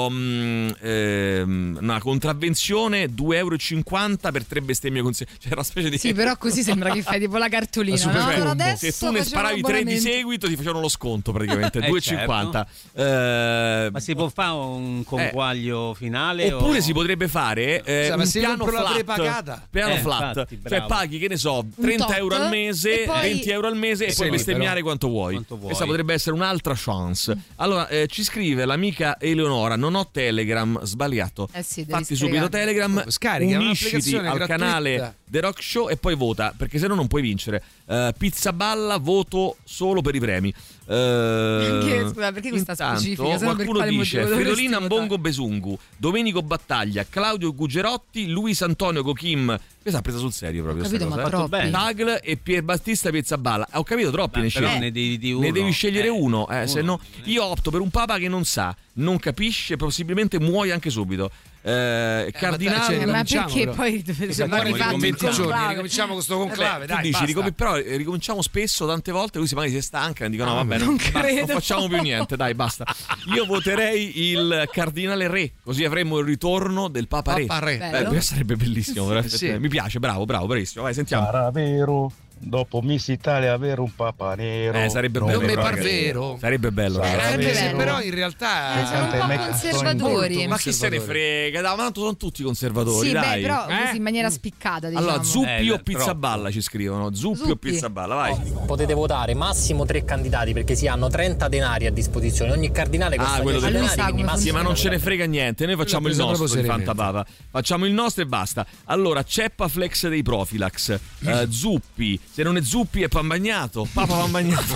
una contravvenzione €2,50 per 3 bestemmie consecutive. Cioè, una specie di... Sì, però così sembra che fai tipo la cartolina, no? Se tu ne sparavi 3 di seguito ti facevano lo sconto praticamente, €2,50. Certo. Ma si può fare un conguaglio finale? Oppure si potrebbe fare un piano flat. Piano flat. Infatti, cioè paghi, che ne so, €30 al mese, €20 al mese e puoi bestemmiare quanto vuoi. Questa potrebbe essere un'altra chance. Allora, ci scrive l'amica Eleonora: non ho Telegram, sbagliato. Fatti subito Telegram, unisciti al canale The Rock Show e poi vota, perché se no non puoi vincere. Pizza Balla, voto solo per i premi. Perché questa specifica? Qualcuno dice Fridolina Mbongo Besungu, Domenico Battaglia, Claudio Gugerotti, Luis Antonio Cochim. Questa ha presa sul serio proprio. Capito, ma troppi. Tagl e Pier Battista Pizzaballa. Ho capito, troppi ne scegli. Ne devi scegliere uno. Se no, io opto per un papa che non sa, non capisce, possibilmente muoio anche subito. Cardinale, ma perché poi ricominciamo questo conclave? Tu dici, però ricominciamo spesso, tante volte. Lui magari si stanca e dicono: no, vabbè, non facciamo più niente, dai, basta. Io voterei il Cardinale Re, così avremmo il ritorno del Papa Re. Sarebbe bellissimo, mi piace, bravo, bravissimo. Vai, sentiamo. Vero. Dopo Miss Italia avere un papa nero sarebbe bello. Non mi par vero. Sarebbe bello. Però in realtà sono un po' conservatori. Ma chi se ne frega? Ma tanto sono tutti conservatori. Sì, dai. Però così in maniera spiccata, diciamo. Allora, Zuppi o Pizzaballa ci scrivono. Zuppi o Pizzaballa, vai. Potete votare massimo 3 candidati, perché si hanno 30 denari a disposizione. Ogni cardinale costa 10 denari. Sì, ma non ce ne frega niente. Noi facciamo il nostro di Fantapapa. Facciamo il nostro e basta. Allora, Ceppa Flex dei Profilax. Zuppi. Se non è Zuppi è Pambagnato. Papa Pambagnato.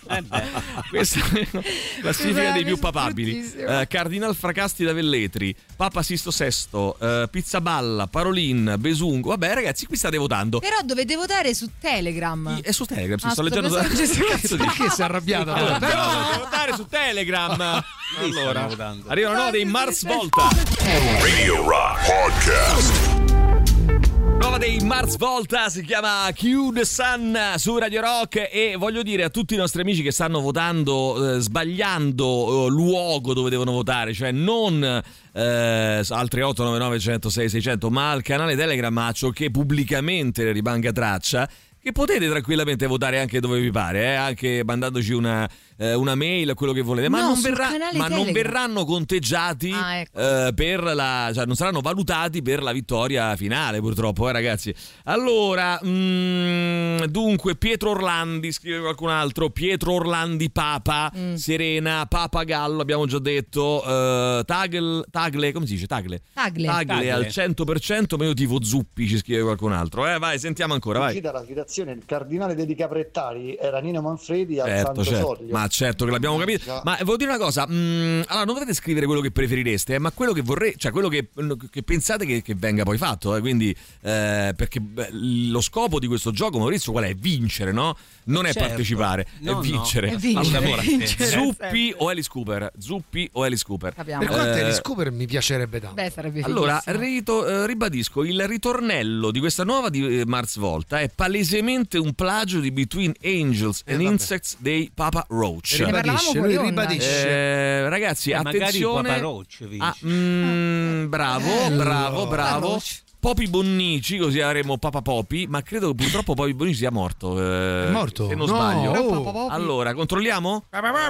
Questa è la classifica dei più papabili. Cardinal Fracasti da Velletri, Papa Sisto VI, Pizzaballa, Parolin, Besungo. Vabbè, ragazzi, qui state votando. Però dovete votare su Telegram. È su Telegram, sto leggendo. Perché si è arrabbiato? Però dovete votare su Telegram. Allora, arrivano dei Mars Volta. Radio Rock Podcast. Nuova dei Mars Volta, si chiama Q The Sun su Radio Rock. E voglio dire a tutti i nostri amici che stanno votando sbagliando luogo dove devono votare, cioè non al 3899 106 600, ma al canale Telegram, che pubblicamente ne rimanga traccia, che potete tranquillamente votare anche dove vi pare, anche mandandoci una mail, quello che volete, ma, non verranno conteggiati per cioè non saranno valutati per la vittoria finale, purtroppo, ragazzi. Allora, dunque, Pietro Orlandi, scrive qualcun altro, Pietro Orlandi Papa, Serena, Papagallo, abbiamo già detto, Tagle, come si dice? Tagle al 100%, ma io tipo Zuppi, ci scrive qualcun altro. Vai, sentiamo ancora, vai. Dalla citazione, il cardinale dei Caprettari era Nino Manfredi al Santo Soglio. Ma certo che l'abbiamo capito. Ma volevo dire una cosa, allora non dovete scrivere quello che preferireste, ma quello che cioè quello che pensate che venga poi fatto, quindi perché lo scopo di questo gioco, Maurizio, qual è? Vincere, no? Non è partecipare, è vincere. Allora, Zuppi o Alice Cooper? Zuppi o Alice Cooper? Per quanto Alice Cooper mi piacerebbe tanto. Sarebbe allora, ribadisco, il ritornello di questa nuova di Mars Volta è palesemente un plagio di Between Angels and Insects dei Papa Roach. Ribadisce. Ragazzi, attenzione. Bravo. Popi Bonnici, così avremo Papa Popi, ma credo che purtroppo Popi Bonnici sia morto. È morto? Se non sbaglio. Allora, controlliamo?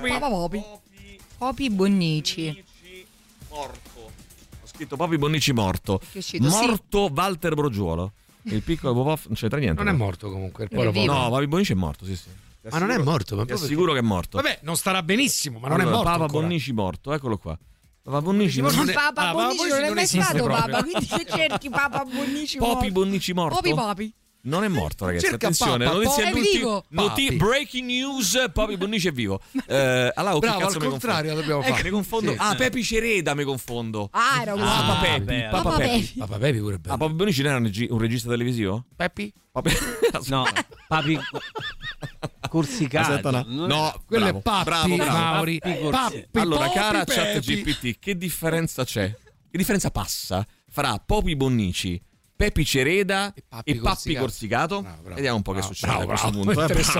Popi Bonnici. Morto. Ho scritto Popi Bonnici morto. Morto Walter Brogiuolo. Il piccolo Popov non c'entra niente. Non è morto comunque. No, Popi Bonnici è morto, sì. Ma non è morto, ma è sicuro che è morto. Vabbè, non starà benissimo, ma non è morto. Papa ancora. Bonnici morto, eccolo qua. Papa Bonnici Papa Bonnici non è mai stato Papa, quindi che cerchi Papa Bonnici morto? Popi Bonnici morto. Popi. Non è morto, ragazzi. Cerca attenzione, notizie breaking news, Popi Bonnici è vivo. Allora, bravo, al contrario dobbiamo fare. Mi confondo. Pepi Cereda mi confondo. Era uguale. Papa Pepi. Papa Pepi pure bello. Popi Bonnici non era un regista televisivo? Peppi? No, Papi Corsicati. No, quello è Pappi, Mauri. Allora, cara ChatGPT, che differenza c'è? Che differenza passa fra Popi Bonnici Pepi Cereda e Pappi Corsicato. Vediamo un po' che succede a questo punto.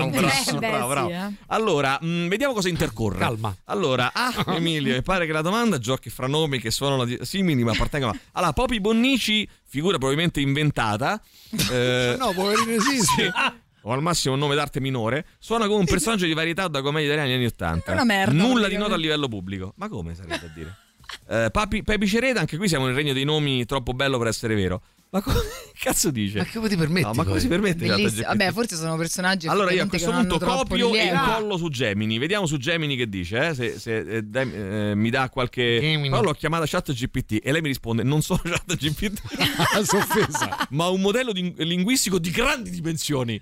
Bravo. Allora, vediamo cosa intercorre. Calma. Allora, Emilio, mi pare che la domanda giochi fra nomi che suonano simili ma appartengono. Allora, Popi Bonnici, figura probabilmente inventata. No, poverino, esiste. Sì. O al massimo un nome d'arte minore, suona come un personaggio di varietà da commedia italiana negli anni 80. È una merda. Nulla di nota a livello pubblico. Ma come sarebbe a dire? Pepi Cereda, anche qui siamo nel regno dei nomi troppo bello per essere vero. Ma come cazzo dice? Ma come ti permetti? No, ma come si permette? Vabbè, forse sono personaggi. Allora io a questo punto copio e incollo su Gemini. Vediamo su Gemini che dice. Se mi dà qualche. Però l'ho chiamata ChatGPT e lei mi risponde: non sono ChatGPT. Offesa. Ma un modello linguistico di grandi dimensioni.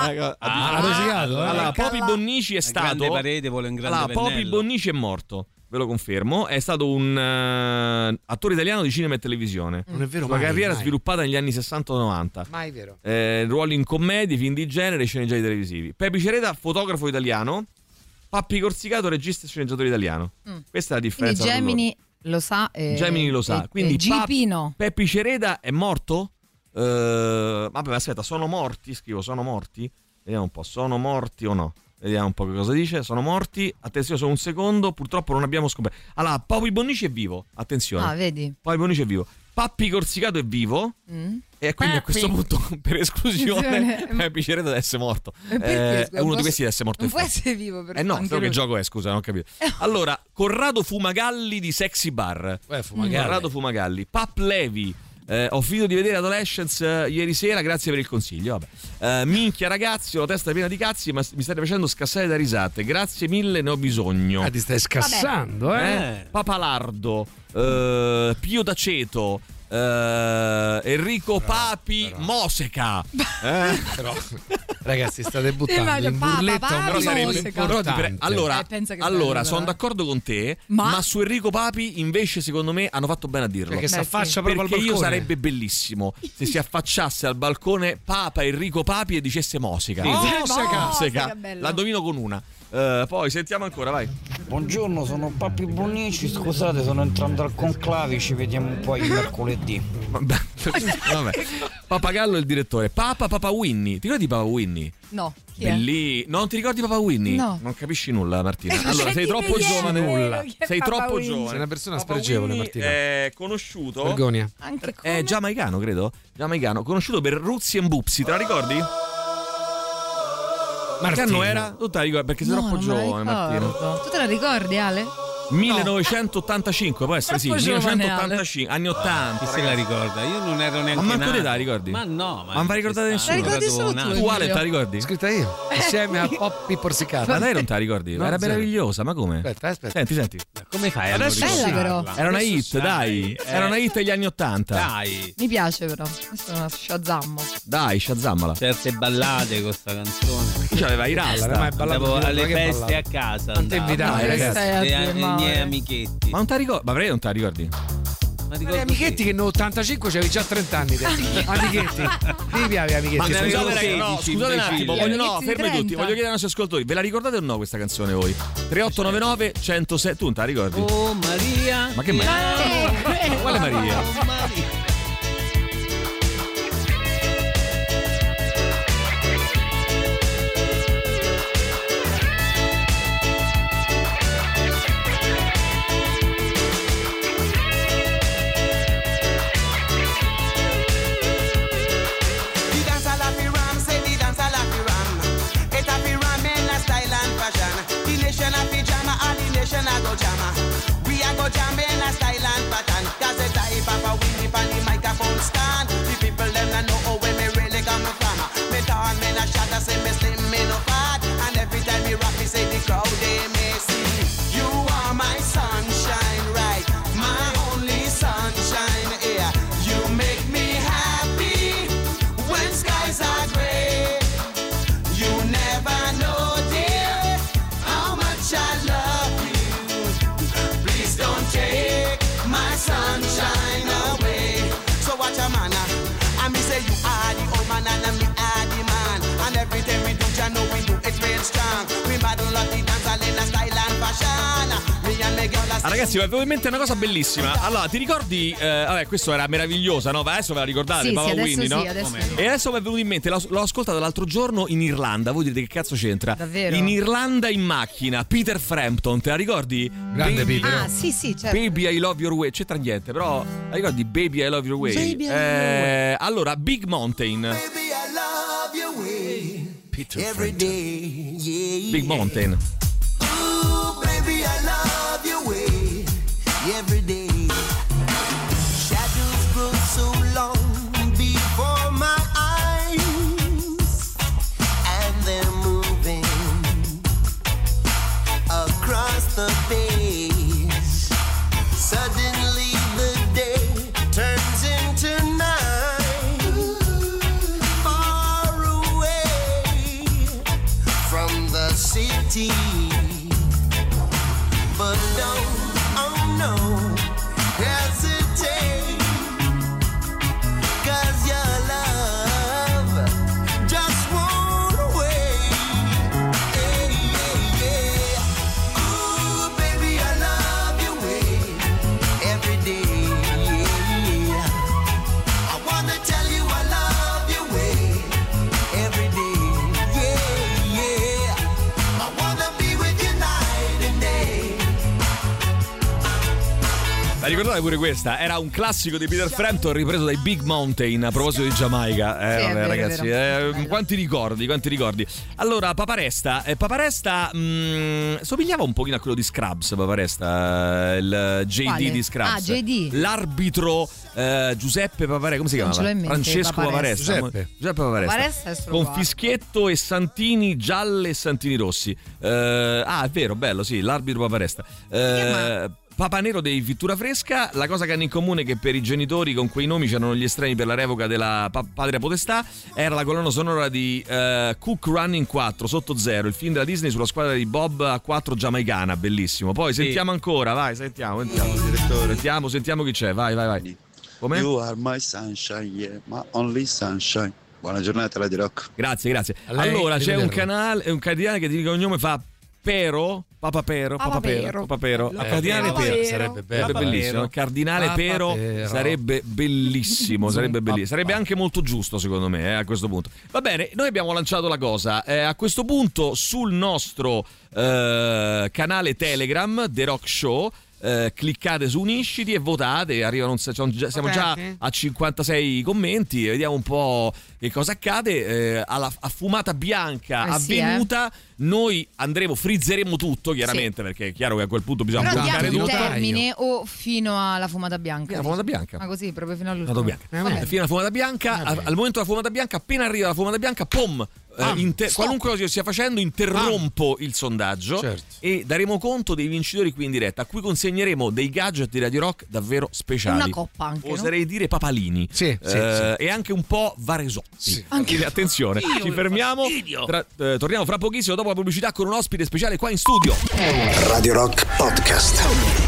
Allora, Popi Bonnici è stato. Parete, vuole un grande Popi Bonnici è morto. Ve lo confermo, è stato un attore italiano di cinema e televisione. Non è vero, una carriera sviluppata negli anni 60-90. Mai vero. Ruoli in commedie, film di genere e sceneggiati televisivi. Pepi Cereda, fotografo italiano. Pappi Corsicato, regista e sceneggiatore italiano. Questa è la differenza. Quindi Gemini lo sa. Gemini lo sa. Quindi no. Pepi Cereda è morto? Vabbè, aspetta, sono morti? Scrivo, sono morti? Vediamo un po', sono morti o no? Vediamo un po' che cosa dice. Sono morti. Attenzione, solo un secondo. Purtroppo non abbiamo scoperto. Allora, Popi Bonnici è vivo. Attenzione. Vedi. Popi Bonnici è vivo. Pappi Corsicato è vivo. E quindi a questo punto, per esclusione, Pepi Cereda deve essere morto. È uno di questi deve essere morto. Non può essere vivo, però. No, però che gioco è? Scusa, non ho capito. Allora, Corrado Fumagalli di Sexy Bar. Corrado Fumagalli. Pap Levi. Ho finito di vedere Adolescence ieri sera, grazie per il consiglio. Vabbè. Minchia ragazzi, ho la testa piena di cazzi, ma mi state facendo scassare da risate. Grazie mille, ne ho bisogno. Ti stai scassando, Papalardo, Pio D'Aceto, Enrico Papi, Moseca. Però ragazzi, state buttando in burletta un sarebbe importante. Allora sono d'accordo con te, ma su Enrico Papi invece secondo me hanno fatto bene a dirlo. Perché si affaccia proprio al balcone. Io sarebbe bellissimo se si affacciasse al balcone Papa Enrico Papi e dicesse Moseca. Moseca. La indovino con una. Poi sentiamo ancora, vai. Buongiorno, sono Pappi Bonnici. Scusate, sono entrando al conclave. Ci vediamo un po' il mercoledì. Vabbè. Papagallo è il direttore. Papa Winnie. Ti ricordi Papa Winnie? No. Non ti ricordi Papa Winnie? No. Non capisci nulla, Martina. Allora, sei troppo giovane. Sei troppo giovane. Sei una persona spregevole, Martina. È conosciuto. Vergogna. È giamaicano, credo. Giamaicano. Conosciuto per Ruzzi and Bupsi. Te la ricordi? Che anno era? Tu te la ricordi? Perché sei troppo giovane, Martina. Tu te la ricordi, Ale? 1985, può essere, sì, 1985, anni 80. Chi se la ricorda? Io non ero neanche Ma manco te la ricordi? Ma no, ma non va ricordare nessuno. La ricordi solo tu, Ale, te la ricordi? Scritta io, insieme a Poppi Porsicato. Ma lei non te la ricordi? Era meravigliosa, ma come? Aspetta. Senti. Come fai a Adesso bella però. Era una hit, dai. Era una hit degli anni 80. Dai. Mi piace però. Questa è una Shazam. Dai, Shazammala. Certe ballate con sta canzone. Tu c'avevi i rasta. Andavo alle feste a casa. Non ti invitavo, ragazzi. I miei amichetti. Ma non te la ricordi? Ma non te la ricordi? Ma amichetti che nell'85 c'avevi già 30 anni. Amichetti. Devi avere amichetti. Ma scusate un attimo. Fermi tutti. Voglio chiedere ai nostri ascoltatori. Ve la ricordate o no questa canzone voi? 3899 106. Tu non te la ricordi? Oh Maria. Ma che Maria? Quale Maria? Oh Maria. We are go jam in a style and pattern. Cause the type of a winnie pan the microphone stand. The people them that know where me really come from. Me tall, me not shot, I say me slim, me no fat. And every time me rock, me say the crowd they may see. You are my sunshine, right? My only sunshine, yeah. You make me happy when skies are gray. You never know, dear, how much I love you. Take my sunshine away. So watch a man, and me say you are the old man and me are the man. And everything we do, you know we do it real strong. We model up the dance all in a style and fashion. Me Ragazzi, mi è venuta in mente una cosa bellissima. Allora, ti ricordi? Vabbè, questo era meravigliosa, no? Adesso ve la ricordate? Sì, Papa Winnie, no? Adesso e adesso mi è venuto in mente, l'ho ascoltato l'altro giorno in Irlanda. Voi dite che cazzo c'entra? Davvero? In Irlanda in macchina, Peter Frampton, te la ricordi? Grande Baby, Peter. Ah, sì, certo. Baby I Love Your Way. C'entra niente, però la ricordi Baby I Love Your Way? Baby, I love your way. Allora, Big Mountain. Baby, I love your way. Peter Every Frampton. day, yeah. Big Mountain. Ooh, baby, I love your way. Every day. Shadows grow so long before my eyes, and they're moving across the page. Suddenly the day turns into night. Far away from the city. But don't, oh no, hesitate, 'cause your love just won't wait. Yeah, yeah, yeah. Ooh, baby, I love your way every day. Yeah. I wanna tell you I love your way every day. Yeah, yeah. I wanna be with you night and day. La ricordate pure questa? Era un classico di Peter Frampton ripreso dai Big Mountain a proposito di Giamaica. Sì, Vabbè, vero, ragazzi, vero. quanti ricordi. Allora, Paparesta somigliava un pochino a quello di Scrubs, Paparesta, il JD Quale? di Scrubs. Ah, JD. L'arbitro Giuseppe Paparesta, come si Non chiamava? ce l'ho in mente, Francesco Paparesta. Giuseppe Paparesta. Paparesta è solo Con guarda. fischietto e santini gialle e santini rossi. È vero, bello, sì, l'arbitro Paparesta. Papa Nero dei Pittura Fresca. La cosa che hanno in comune è che per i genitori con quei nomi c'erano gli estremi per la revoca della patria potestà. Era la colonna sonora di Cook Running 4 sotto zero, il film della Disney sulla squadra di Bob a 4 giamaicana, bellissimo. Poi sentiamo ancora, vai, sentiamo. Direttore. Sentiamo chi c'è, vai. Come? You are my sunshine, yeah, my only sunshine. Buona giornata, Radio Rock. Grazie. lei, Allora, c'è un arrivederla. cardinale che di cognome fa Papa Pero. Cardinale Pero sarebbe bello. Sarebbe bellissimo. Cardinale Pero sarebbe bellissimo. Sarebbe anche molto giusto, secondo me, a questo punto. Va bene, noi abbiamo lanciato la cosa. A questo punto, sul nostro canale Telegram, The Rock Show, cliccate su Unisciti e votate. Siamo già a 56 commenti. Vediamo un po' che cosa accade. A fumata bianca avvenuta noi frizzeremo tutto, chiaramente, perché è chiaro che a quel punto bisogna bloccare tutto. Termine o fino alla fumata bianca? La fumata bianca. Ma così, proprio fino all'ultimo. Fino alla fumata bianca. Al momento della fumata bianca, appena arriva la fumata bianca, pom! Qualunque cosa io stia facendo, interrompo il sondaggio, e daremo conto dei vincitori qui in diretta, a cui consegneremo dei gadget di Radio Rock davvero speciali. Una coppa anche, oserei dire papalini. Sì. E anche un po' varesotti. Sì. Attenzione, ci fermiamo. Torniamo fra pochissimo dopo la pubblicità con un ospite speciale qua in studio. Radio Rock Podcast.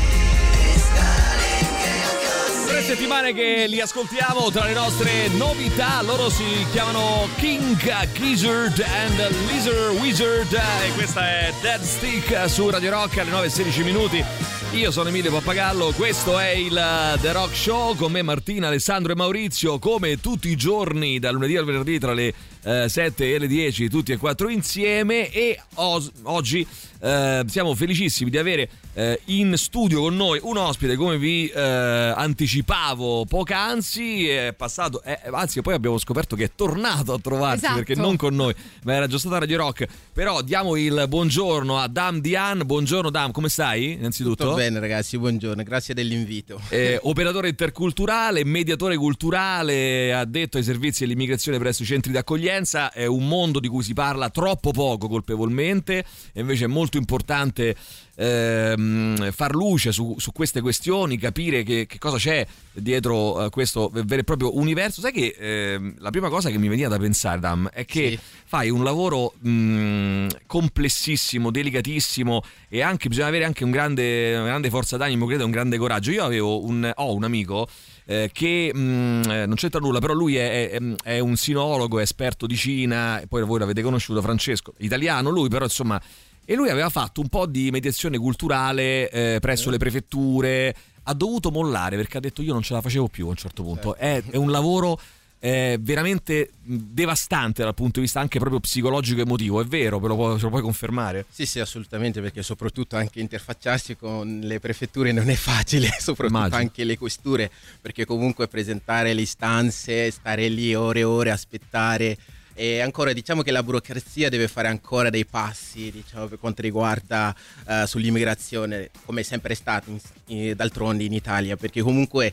3 settimane che li ascoltiamo. Tra le nostre novità, loro si chiamano King Gizzard and Lizard Wizard, e questa è Dead Stick su Radio Rock alle 9:16. Io sono Emilio Pappagallo, questo è il The Rock Show, con me Martina, Alessandro e Maurizio, come tutti i giorni dal lunedì al venerdì tra le 7 e le 10, tutti e 4 insieme. E oggi siamo felicissimi di avere in studio con noi un ospite, come vi anticipavo poc'anzi. È passato, anzi poi abbiamo scoperto che è tornato a trovarci, esatto, perché non con noi, ma era già stata a Radio Rock. Però diamo il buongiorno a Dam Dian. Buongiorno Dam, come stai innanzitutto? Tutto bene ragazzi, buongiorno, grazie dell'invito. Operatore interculturale, mediatore culturale, addetto ai servizi dell'immigrazione presso i centri d'accoglienza. È un mondo di cui si parla troppo poco, colpevolmente, e invece è molto importante far luce su queste questioni, capire che cosa c'è dietro questo vero e proprio universo. Sai che la prima cosa che mi veniva da pensare, Dam, è che fai un lavoro complessissimo, delicatissimo, e anche bisogna avere anche una grande forza d'animo, credo, un grande coraggio. Io ho un amico che non c'entra nulla, però lui è un sinologo, è esperto di Cina, e poi voi l'avete conosciuto, Francesco, italiano lui, però insomma e lui aveva fatto un po' di mediazione culturale presso le prefetture, ha dovuto mollare perché ha detto io non ce la facevo più a un certo punto. È un lavoro veramente devastante dal punto di vista anche proprio psicologico e emotivo, è vero? Ce lo puoi confermare? Sì, assolutamente, perché soprattutto anche interfacciarsi con le prefetture non è facile, soprattutto anche le questure, perché comunque presentare le istanze, stare lì ore e ore, aspettare. E ancora diciamo che la burocrazia deve fare ancora dei passi, diciamo, per quanto riguarda sull'immigrazione, come è sempre stato d'altronde in Italia, perché comunque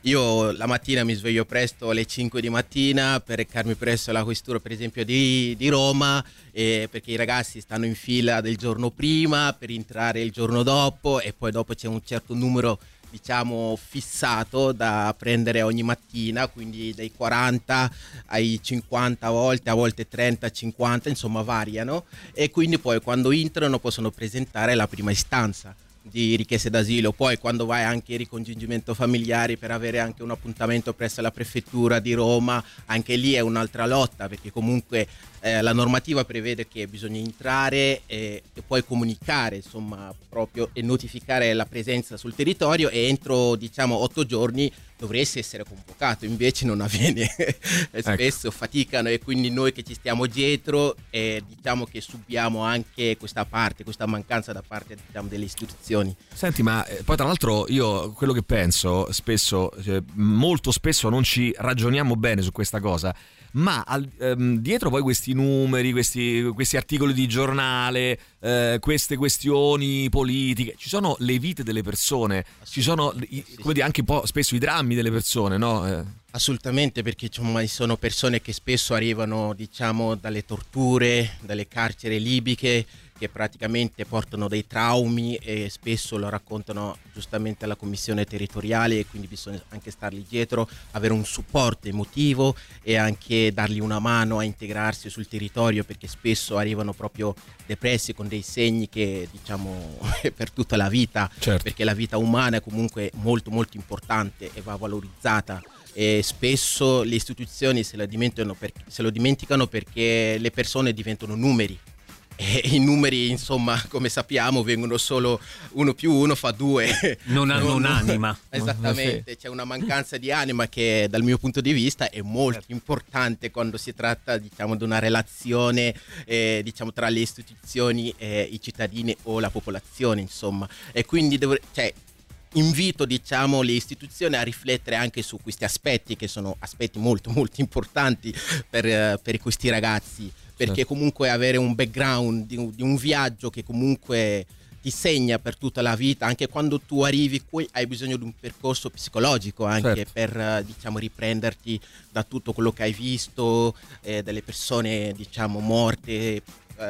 io la mattina mi sveglio presto alle 5 di mattina per recarmi presso alla questura per esempio di Roma, perché i ragazzi stanno in fila del giorno prima per entrare il giorno dopo, e poi dopo c'è un certo numero diciamo fissato da prendere ogni mattina, quindi dai 40 ai 50 a volte 30, 50, insomma variano, e quindi poi quando entrano possono presentare la prima istanza di richieste d'asilo. Poi quando vai anche in ricongiungimento familiari per avere anche un appuntamento presso la prefettura di Roma, anche lì è un'altra lotta, perché comunque la normativa prevede che bisogna entrare e poi comunicare, insomma, proprio, e notificare la presenza sul territorio, e entro diciamo 8 giorni dovresti essere convocato, invece non avviene. Spesso faticano, e quindi noi che ci stiamo dietro diciamo che subiamo anche questa mancanza da parte diciamo delle istituzioni. Senti, ma poi tra l'altro io quello che penso spesso, molto spesso non ci ragioniamo bene su questa cosa, ma dietro poi questi numeri, questi articoli di giornale, queste questioni politiche, ci sono le vite delle persone, ci sono come dire, anche un po' spesso i drammi delle persone, no? Assolutamente, perché ci sono persone che spesso arrivano diciamo dalle torture, dalle carceri libiche, che praticamente portano dei traumi e spesso lo raccontano giustamente alla commissione territoriale, e quindi bisogna anche stargli dietro, avere un supporto emotivo e anche dargli una mano a integrarsi sul territorio, perché spesso arrivano proprio depressi con dei segni che diciamo per tutta la vita, perché la vita umana è comunque molto molto importante e va valorizzata. E spesso le istituzioni se lo dimenticano perché le persone diventano numeri. E i numeri, insomma, come sappiamo, vengono solo 1 più 1 fa 2. Non hanno un'anima. Esattamente, c'è una mancanza di anima che dal mio punto di vista è molto importante quando si tratta, diciamo, di una relazione diciamo tra le istituzioni e i cittadini o la popolazione, insomma. E quindi invito diciamo le istituzioni a riflettere anche su questi aspetti, che sono aspetti molto molto importanti per questi ragazzi, perché comunque avere un background di un viaggio che comunque ti segna per tutta la vita, anche quando tu arrivi qui hai bisogno di un percorso psicologico anche per diciamo riprenderti da tutto quello che hai visto, delle persone diciamo morte,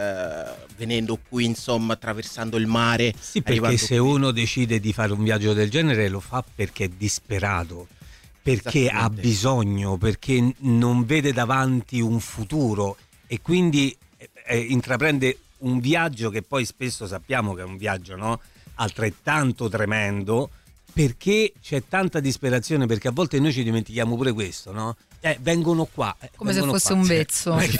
venendo qui, insomma, attraversando il mare. Sì, perché se uno decide di fare un viaggio del genere lo fa perché è disperato, perché ha bisogno, perché non vede davanti un futuro, e quindi intraprende un viaggio che poi spesso sappiamo che è un viaggio, no? Altrettanto tremendo, perché c'è tanta disperazione, perché a volte noi ci dimentichiamo pure questo, no? Vengono qua come se fosse un vezzo, una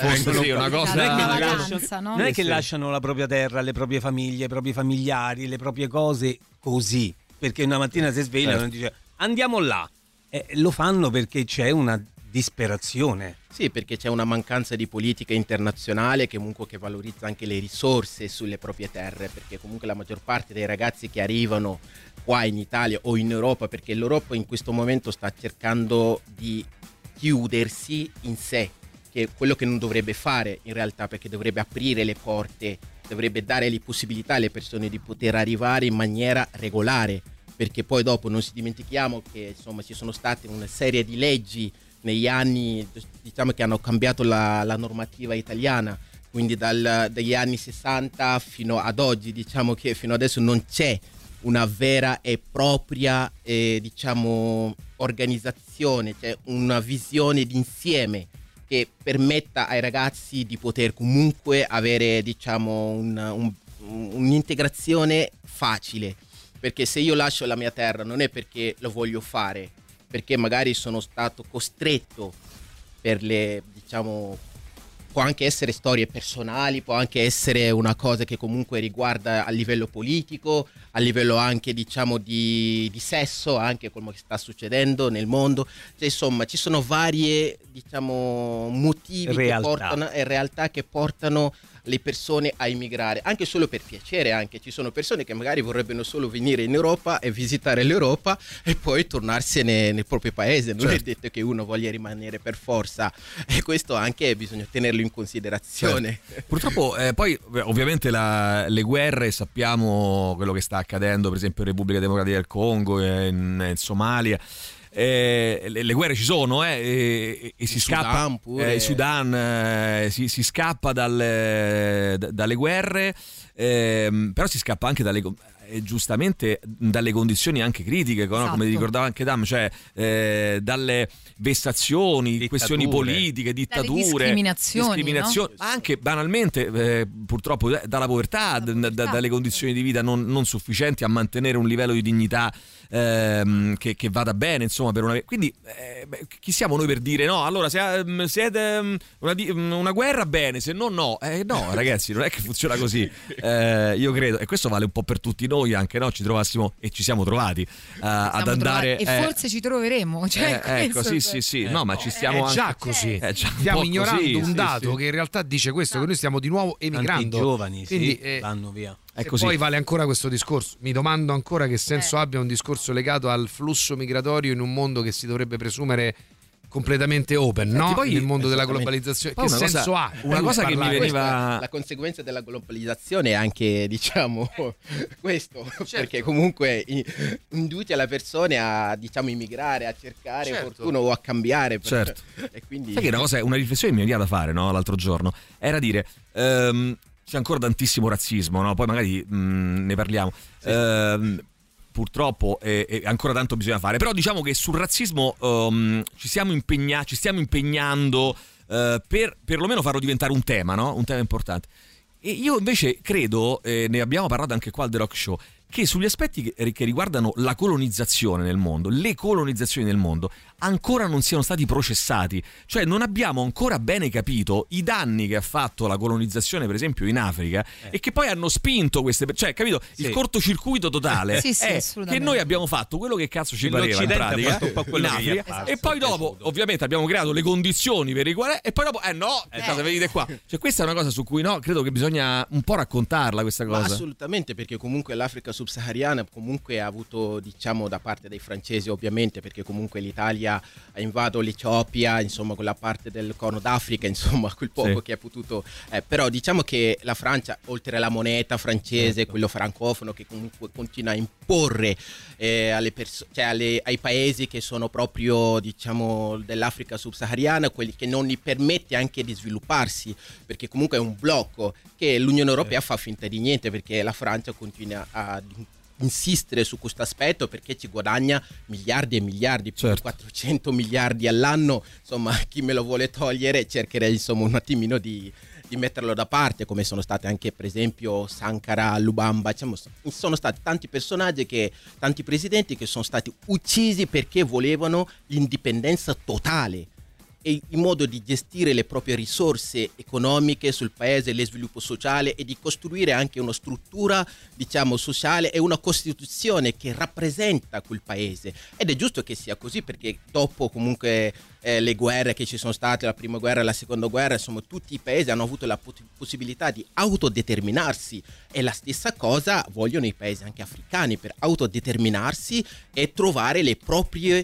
cosa, non è che lasciano la propria terra, le proprie famiglie, i propri familiari, le proprie cose così perché una mattina si svegliano e dice andiamo là, lo fanno perché c'è una disperazione. Sì, perché c'è una mancanza di politica internazionale che comunque che valorizza anche le risorse sulle proprie terre, perché comunque la maggior parte dei ragazzi che arrivano qua in Italia o in Europa, perché l'Europa in questo momento sta cercando di chiudersi in sé, che è quello che non dovrebbe fare in realtà, perché dovrebbe aprire le porte, dovrebbe dare le possibilità alle persone di poter arrivare in maniera regolare, perché poi dopo non ci dimentichiamo che insomma ci sono state una serie di leggi negli anni, diciamo, che hanno cambiato la normativa italiana, quindi dagli anni 60 fino ad oggi, diciamo che fino adesso non c'è una vera e propria diciamo organizzazione, cioè una visione d'insieme che permetta ai ragazzi di poter comunque avere, diciamo, un'integrazione facile, perché se io lascio la mia terra non è perché lo voglio fare, perché magari sono stato costretto per le, diciamo, può anche essere storie personali, può anche essere una cosa che comunque riguarda a livello politico, a livello anche diciamo di sesso, anche quello che sta succedendo nel mondo. Cioè, insomma, ci sono varie diciamo motivi realtà che portano le persone a immigrare, anche solo per piacere. Anche ci sono persone che magari vorrebbero solo venire in Europa e visitare l'Europa e poi tornarsene nel proprio paese. Non è detto che uno voglia rimanere per forza, e questo anche bisogna tenerlo in considerazione. Purtroppo poi ovviamente le guerre, sappiamo quello che sta accadendo per esempio in Repubblica Democratica del Congo, in Somalia. Le guerre ci sono e si scappa in Sudan, si scappa dalle guerre, però si scappa anche giustamente dalle condizioni anche critiche, no? Come ricordava anche Dam, cioè dalle vessazioni, questioni politiche, dittature, discriminazioni, no? Ma anche banalmente purtroppo dalla povertà, dalle condizioni di vita non sufficienti a mantenere un livello di dignità che vada bene, insomma, quindi chi siamo noi per dire no? Allora se siete una guerra, bene, se no no, ragazzi, non è che funziona così. Io credo, e questo vale un po' per tutti noi, anche no, ci trovassimo e ci siamo trovati ad andare e forse ci troveremo, cioè ecco, sì, no, ma ci stiamo anche già così, stiamo ignorando un dato che in realtà dice questo, che noi stiamo di nuovo emigrando, i giovani quindi vanno via. E poi vale ancora questo discorso. Mi domando ancora che senso abbia un discorso legato al flusso migratorio in un mondo che si dovrebbe presumere completamente open, no? Poi, nel mondo della globalizzazione, che senso ha? Una cosa che mi veniva, la conseguenza della globalizzazione è anche, diciamo, questo, perché comunque induce la persona a, diciamo, immigrare, a cercare fortuna o a cambiare. E quindi... Sai che una riflessione mi veniva da fare, no? L'altro giorno era dire c'è ancora tantissimo razzismo, no? Poi magari ne parliamo. Purtroppo ancora tanto bisogna fare, però diciamo che sul razzismo ci stiamo impegnando per perlomeno farlo diventare un tema, no? Un tema importante. E io invece credo, ne abbiamo parlato anche qua al The Rock Show, che sugli aspetti che riguardano la colonizzazione nel mondo, le colonizzazioni nel mondo, ancora non siano stati processati. Cioè non abbiamo ancora bene capito i danni che ha fatto la colonizzazione, per esempio in Africa, e che poi hanno spinto queste, cioè, capito? Il cortocircuito totale è che noi abbiamo fatto quello che cazzo ci pareva in pratica in Africa, e poi dopo ovviamente abbiamo creato le condizioni per riguardare, e poi dopo venite qua. Cioè questa è una cosa su cui credo che bisogna un po' raccontarla questa cosa. Ma assolutamente, perché comunque l'Africa subsahariana comunque ha avuto, diciamo, da parte dei francesi, ovviamente, perché comunque l'Italia ha invaso l'Etiopia, insomma, quella parte del Corno d'Africa, insomma, quel poco che ha potuto, però diciamo che la Francia, oltre alla moneta francese, quello francofono, che comunque continua a imporre alle persone, ai paesi che sono proprio, diciamo, dell'Africa subsahariana, quelli che non gli permette anche di svilupparsi, perché comunque è un blocco che l'Unione Europea fa finta di niente, perché la Francia continua a insistere su questo aspetto, perché ci guadagna miliardi e miliardi, più di 400 miliardi all'anno. Insomma, chi me lo vuole togliere cercherei, insomma, un attimino di metterlo da parte, come sono state anche per esempio Sankara, Lubamba, diciamo, sono stati tanti personaggi, tanti presidenti che sono stati uccisi perché volevano l'indipendenza totale e il modo di gestire le proprie risorse economiche sul paese, lo sviluppo sociale, e di costruire anche una struttura, diciamo, sociale e una costituzione che rappresenta quel paese. Ed è giusto che sia così, perché dopo comunque le guerre che ci sono state, la prima guerra e la seconda guerra, insomma, tutti i paesi hanno avuto la possibilità di autodeterminarsi, e la stessa cosa vogliono i paesi anche africani, per autodeterminarsi e trovare le proprie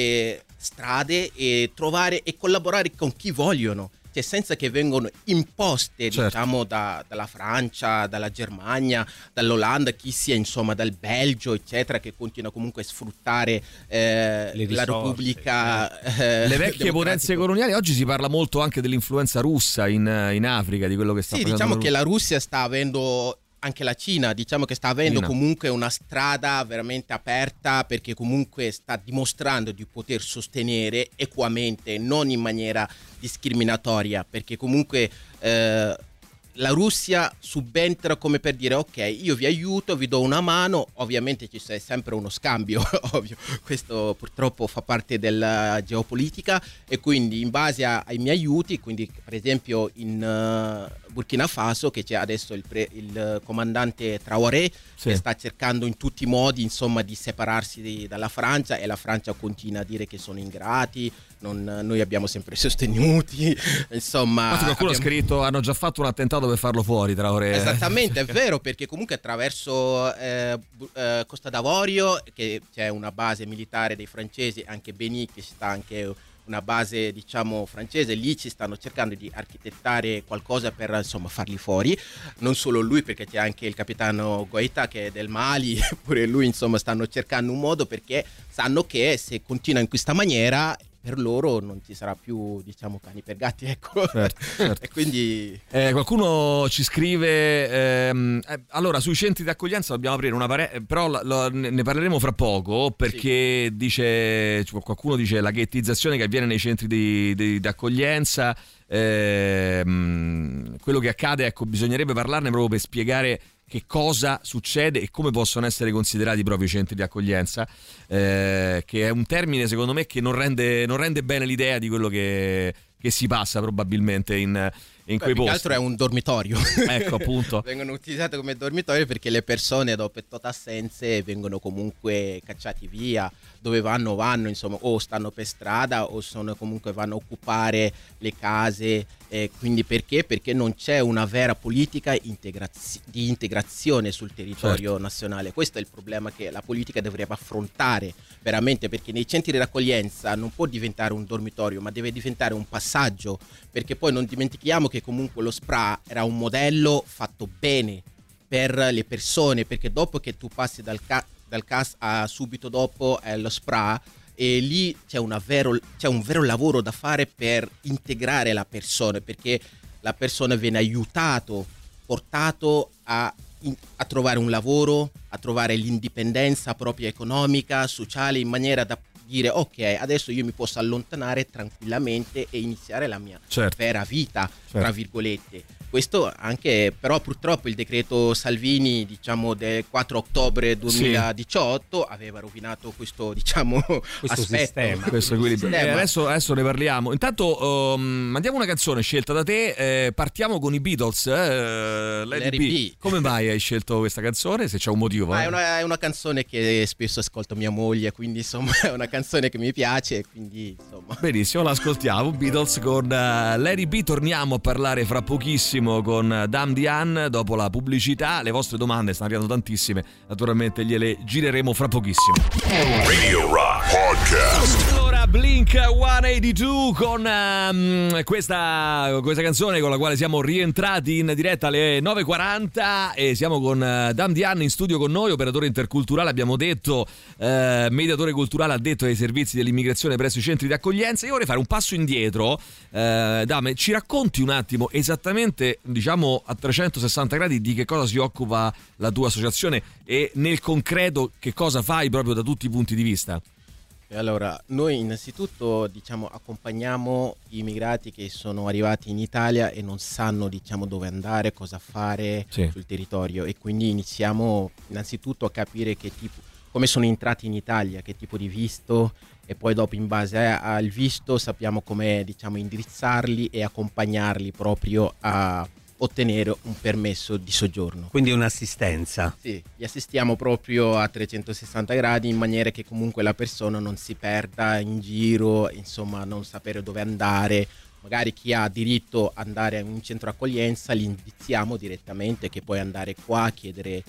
strade e trovare e collaborare con chi vogliono, cioè senza che vengano imposte, diciamo, dalla Francia, dalla Germania, dall'Olanda, chi sia, insomma, dal Belgio, eccetera, che continua comunque a sfruttare la Repubblica, le vecchie potenze coloniali. Oggi si parla molto anche dell'influenza russa in Africa, di quello che sta facendo. Diciamo che la Russia sta avendo, anche la Cina, diciamo che sta avendo comunque una strada veramente aperta, perché comunque sta dimostrando di poter sostenere equamente, non in maniera discriminatoria, perché comunque la Russia subentra come per dire ok, io vi aiuto, vi do una mano, ovviamente ci sia sempre uno scambio, ovvio, questo purtroppo fa parte della geopolitica, e quindi in base ai miei aiuti, quindi per esempio in Burkina Faso che c'è adesso il comandante Traoré, che sta cercando in tutti i modi insomma di separarsi dalla Francia, e la Francia continua a dire che sono ingrati, noi abbiamo sempre sostenuti, insomma. Qualcuno ha scritto hanno già fatto un attentato per farlo fuori, Traoré. Esattamente, è vero, perché comunque attraverso Costa d'Avorio, che c'è una base militare dei francesi, anche Beni, che sta anche una base diciamo francese, lì ci stanno cercando di architettare qualcosa per insomma farli fuori, non solo lui, perché c'è anche il capitano Goïta che è del Mali, pure lui insomma stanno cercando un modo, perché sanno che se continua in questa maniera per loro non ci sarà più diciamo cani per gatti, ecco. Certo. E quindi qualcuno ci scrive allora sui centri di accoglienza dobbiamo aprire una però ne parleremo fra poco, perché dice qualcuno dice la ghettizzazione che avviene nei centri di accoglienza, quello che accade, ecco, bisognerebbe parlarne proprio per spiegare che cosa succede e come possono essere considerati proprio i centri di accoglienza, che è un termine secondo me che non rende bene l'idea di quello che si passa probabilmente in quei posti. Altro è un dormitorio. Ecco, appunto. Vengono utilizzati come dormitorio perché le persone dopo tot assenze vengono comunque cacciati via. Dove vanno insomma, o stanno per strada o comunque vanno a occupare le case, quindi perché non c'è una vera politica di integrazione sul territorio nazionale. Questo è il problema che la politica dovrebbe affrontare veramente, perché nei centri di raccoglienza non può diventare un dormitorio, ma deve diventare un passaggio, perché poi non dimentichiamo che comunque lo SPRA era un modello fatto bene per le persone, perché dopo che tu passi dal CAS a subito dopo lo SPRA, e lì c'è un vero lavoro da fare per integrare la persona, perché la persona viene portato a trovare un lavoro, a trovare l'indipendenza propria economica, sociale, in maniera da dire ok, adesso io mi posso allontanare tranquillamente e iniziare la mia vera vita, tra virgolette. Questo anche, però purtroppo il decreto Salvini, diciamo, del 4 ottobre 2018 aveva rovinato questo aspetto, sistema. Questo adesso ne parliamo. Intanto mandiamo una canzone scelta da te, partiamo con i Beatles, Let It Be. Come mai hai scelto questa canzone? Se c'è un motivo. È una canzone che spesso ascolto mia moglie, quindi insomma è una canzone che mi piace, quindi insomma. Benissimo, l'ascoltiamo, Beatles con Let It Be. Torniamo a parlare fra pochissimo con Dam Diane dopo la pubblicità. Le vostre domande stanno arrivando tantissime, naturalmente gliele gireremo fra pochissimo. Radio Rock Podcast. Allora, Blink 182 con questa canzone con la quale siamo rientrati in diretta alle 9.40 e siamo con Dam Diane in studio con noi, operatore interculturale, abbiamo detto, mediatore culturale addetto ai servizi dell'immigrazione presso i centri di accoglienza. Io vorrei fare un passo indietro. Dame, ci racconti un attimo esattamente, diciamo a 360 gradi, di che cosa si occupa la tua associazione e nel concreto che cosa fai proprio da tutti i punti di vista? Allora, noi innanzitutto accompagniamo gli immigrati che sono arrivati in Italia e non sanno dove andare, cosa fare sul territorio, e quindi iniziamo innanzitutto a capire come sono entrati in Italia, che tipo di visto, e poi dopo in base al visto sappiamo come indirizzarli e accompagnarli proprio a ottenere un permesso di soggiorno. Quindi un'assistenza. Sì, li assistiamo proprio a 360 gradi in maniera che comunque la persona non si perda in giro, insomma non sapere dove andare. Magari chi ha diritto ad andare in un centro accoglienza li indiziamo direttamente che puoi andare qua a chiedere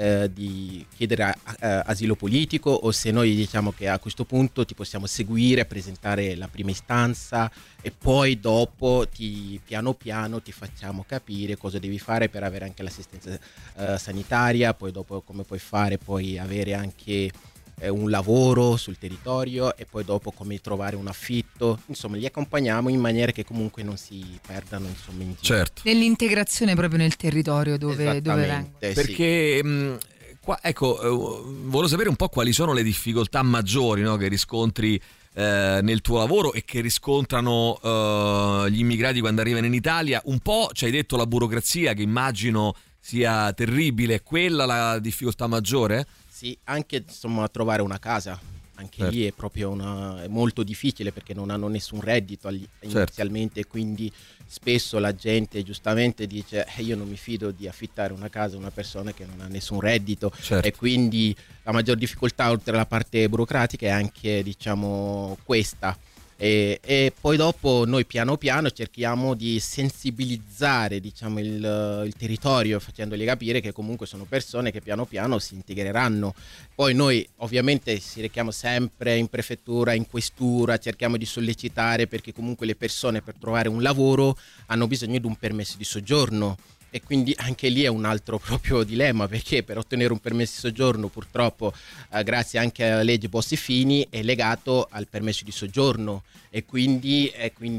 asilo politico, o se noi diciamo che a questo punto ti possiamo seguire, presentare la prima istanza e poi dopo piano piano ti facciamo capire cosa devi fare per avere anche l'assistenza sanitaria, poi dopo come puoi fare, puoi avere anche un lavoro sul territorio e poi dopo come trovare un affitto. Insomma, li accompagniamo in maniera che comunque non si perdano insomma in giro. Nell'integrazione proprio nel territorio dove vengono. Perché qua, ecco, volevo sapere un po' quali sono le difficoltà maggiori, no, che riscontri nel tuo lavoro e che riscontrano gli immigrati quando arrivano in Italia. Un po' ci hai detto la burocrazia, che immagino sia terribile, è quella la difficoltà maggiore? Sì, anche insomma trovare una casa, anche lì è proprio è molto difficile perché non hanno nessun reddito inizialmente, quindi spesso la gente giustamente dice io non mi fido di affittare una casa a una persona che non ha nessun reddito, e quindi la maggior difficoltà oltre alla parte burocratica è anche diciamo questa. E poi dopo noi piano piano cerchiamo di sensibilizzare diciamo il territorio, facendogli capire che comunque sono persone che piano piano si integreranno. Poi noi ovviamente si rechiamo sempre in prefettura, in questura, cerchiamo di sollecitare, perché comunque le persone per trovare un lavoro hanno bisogno di un permesso di soggiorno. E quindi anche lì è un altro proprio dilemma, perché per ottenere un permesso di soggiorno purtroppo grazie anche alla legge Bossi-Fini è legato al permesso di soggiorno, e quindi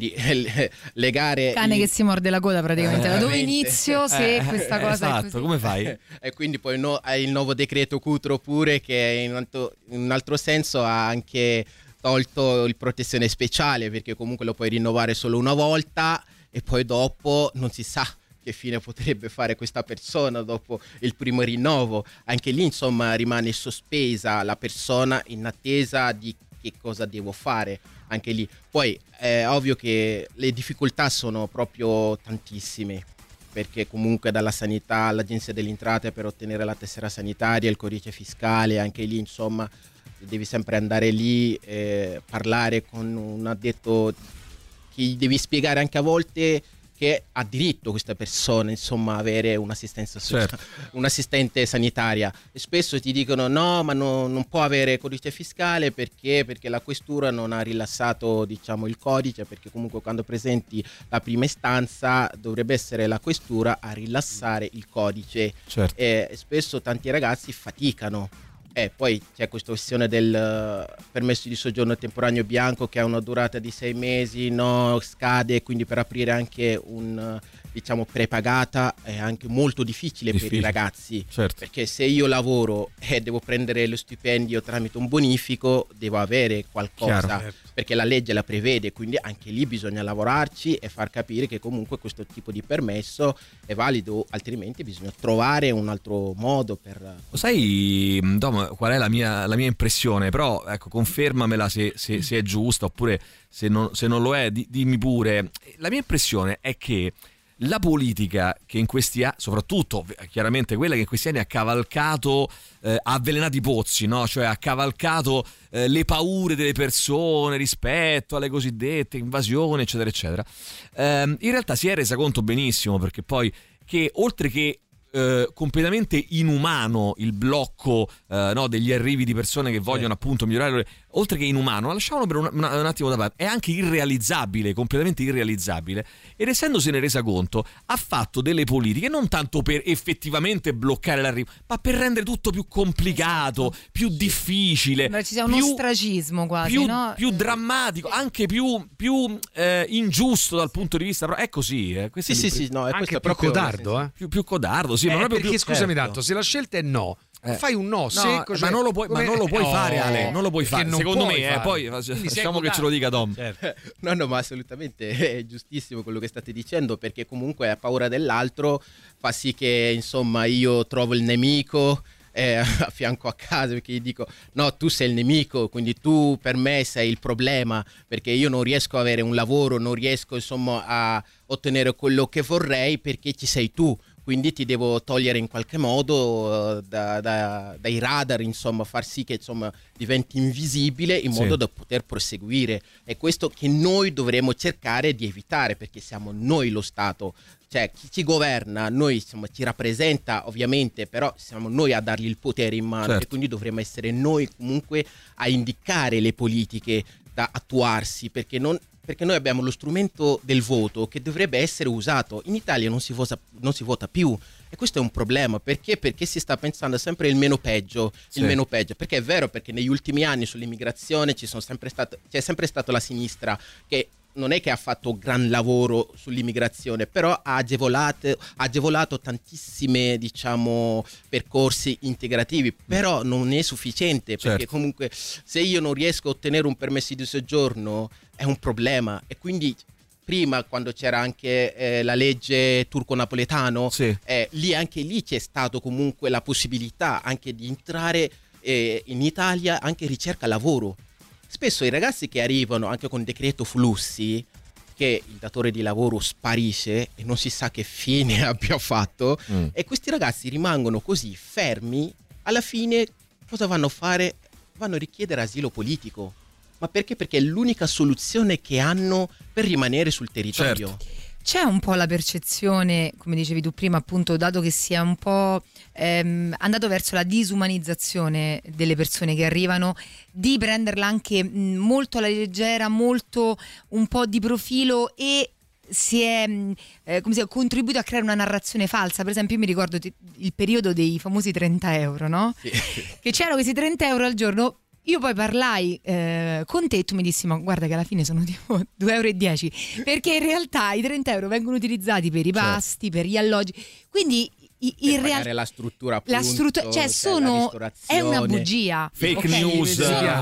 legare cane che si morde la coda praticamente da dove inizio se questa cosa esatto, è così. Come fai? E quindi poi hai il nuovo decreto Cutro pure, che in un altro senso ha anche tolto il protezione speciale, perché comunque lo puoi rinnovare solo una volta e poi dopo non si sa che fine potrebbe fare questa persona dopo il primo rinnovo. Anche lì insomma rimane sospesa la persona in attesa di che cosa devo fare. Anche lì poi è ovvio che le difficoltà sono proprio tantissime, perché comunque dalla sanità all'agenzia delle entrate per ottenere la tessera sanitaria, il codice fiscale, anche lì insomma devi sempre andare lì, parlare con un addetto che devi spiegare anche a volte che ha diritto questa persona insomma avere un'assistenza un'assistente sanitaria, e spesso ti dicono no, ma non può avere codice fiscale perché la questura non ha rilassato diciamo il codice, perché comunque quando presenti la prima istanza dovrebbe essere la questura a rilassare il codice, e spesso tanti ragazzi faticano. Poi c'è questa questione del permesso di soggiorno temporaneo bianco che ha una durata di 6 mesi, scade, quindi per aprire anche un diciamo prepagata è anche molto difficile per i ragazzi, perché se io lavoro e devo prendere lo stipendio tramite un bonifico devo avere qualcosa, perché la legge la prevede, quindi anche lì bisogna lavorarci e far capire che comunque questo tipo di permesso è valido, altrimenti bisogna trovare un altro modo per... Sai Dom, qual è la mia impressione? Però ecco, confermamela se è giusta, oppure se non lo è dimmi pure. La mia impressione è che la politica che in questi anni, soprattutto chiaramente quella che in questi anni ha cavalcato, ha avvelenato i pozzi, no? Cioè ha cavalcato le paure delle persone rispetto alle cosiddette invasioni, eccetera, eccetera. In realtà si è resa conto benissimo, perché poi che oltre che completamente inumano il blocco degli arrivi di persone che vogliono appunto migliorare, oltre che inumano, lasciamolo per un attimo da parte, è anche irrealizzabile, completamente irrealizzabile, ed essendosene resa conto ha fatto delle politiche non tanto per effettivamente bloccare l'arrivo, ma per rendere tutto più complicato, più difficile, ci sia un ostracismo quasi, più drammatico, anche più ingiusto dal punto di vista, è così, sì, no, è anche più codardo, più codardo, sì, ma proprio perché scusami tanto, se la scelta è no, fai un no secco, ma non lo puoi fare, Ale, non lo puoi fare, secondo me, poi lasciamo che ce lo dica Dom. No, ma assolutamente è giustissimo quello che state dicendo, perché comunque la paura dell'altro fa sì che insomma io trovo il nemico a fianco a casa, perché gli dico no, tu sei il nemico, quindi tu per me sei il problema, perché io non riesco a avere un lavoro, non riesco insomma a ottenere quello che vorrei perché ci sei tu, quindi ti devo togliere in qualche modo dai radar, insomma far sì che insomma diventi invisibile in modo da poter proseguire. È questo che noi dovremo cercare di evitare, perché siamo noi lo Stato, cioè chi ci governa, noi insomma ci rappresenta ovviamente, però siamo noi a dargli il potere in mano, e quindi dovremmo essere noi comunque a indicare le politiche da attuarsi, perché noi abbiamo lo strumento del voto che dovrebbe essere usato. In Italia non si vota più, e questo è un problema, perché si sta pensando sempre il meno peggio, perché è vero, perché negli ultimi anni sull'immigrazione c'è sempre stata la sinistra che non è che ha fatto gran lavoro sull'immigrazione, però ha agevolato tantissime, diciamo, percorsi integrativi, però non è sufficiente, perché comunque se io non riesco a ottenere un permesso di soggiorno è un problema. E quindi prima, quando c'era anche la legge turco-napoletano, anche lì c'è stato comunque la possibilità anche di entrare in Italia anche ricerca lavoro. Spesso i ragazzi che arrivano anche con decreto flussi, che il datore di lavoro sparisce e non si sa che fine abbia fatto, e questi ragazzi rimangono così fermi, alla fine cosa vanno a fare? Vanno a richiedere asilo politico. Ma perché? Perché è l'unica soluzione che hanno per rimanere sul territorio. C'è un po' la percezione, come dicevi tu prima, appunto, dato che si è un po' andato verso la disumanizzazione delle persone che arrivano, di prenderla anche molto alla leggera, molto un po' di profilo, e si è contribuito a creare una narrazione falsa. Per esempio, io mi ricordo il periodo dei famosi 30 euro, no? Sì. Che c'erano questi 30 euro al giorno. Io poi parlai con te e tu mi dissi: ma guarda che alla fine sono tipo 2,10 euro, perché in realtà i 30 euro vengono utilizzati per i pasti, per gli alloggi, quindi in realtà la struttura, appunto, cioè è una bugia, fake news,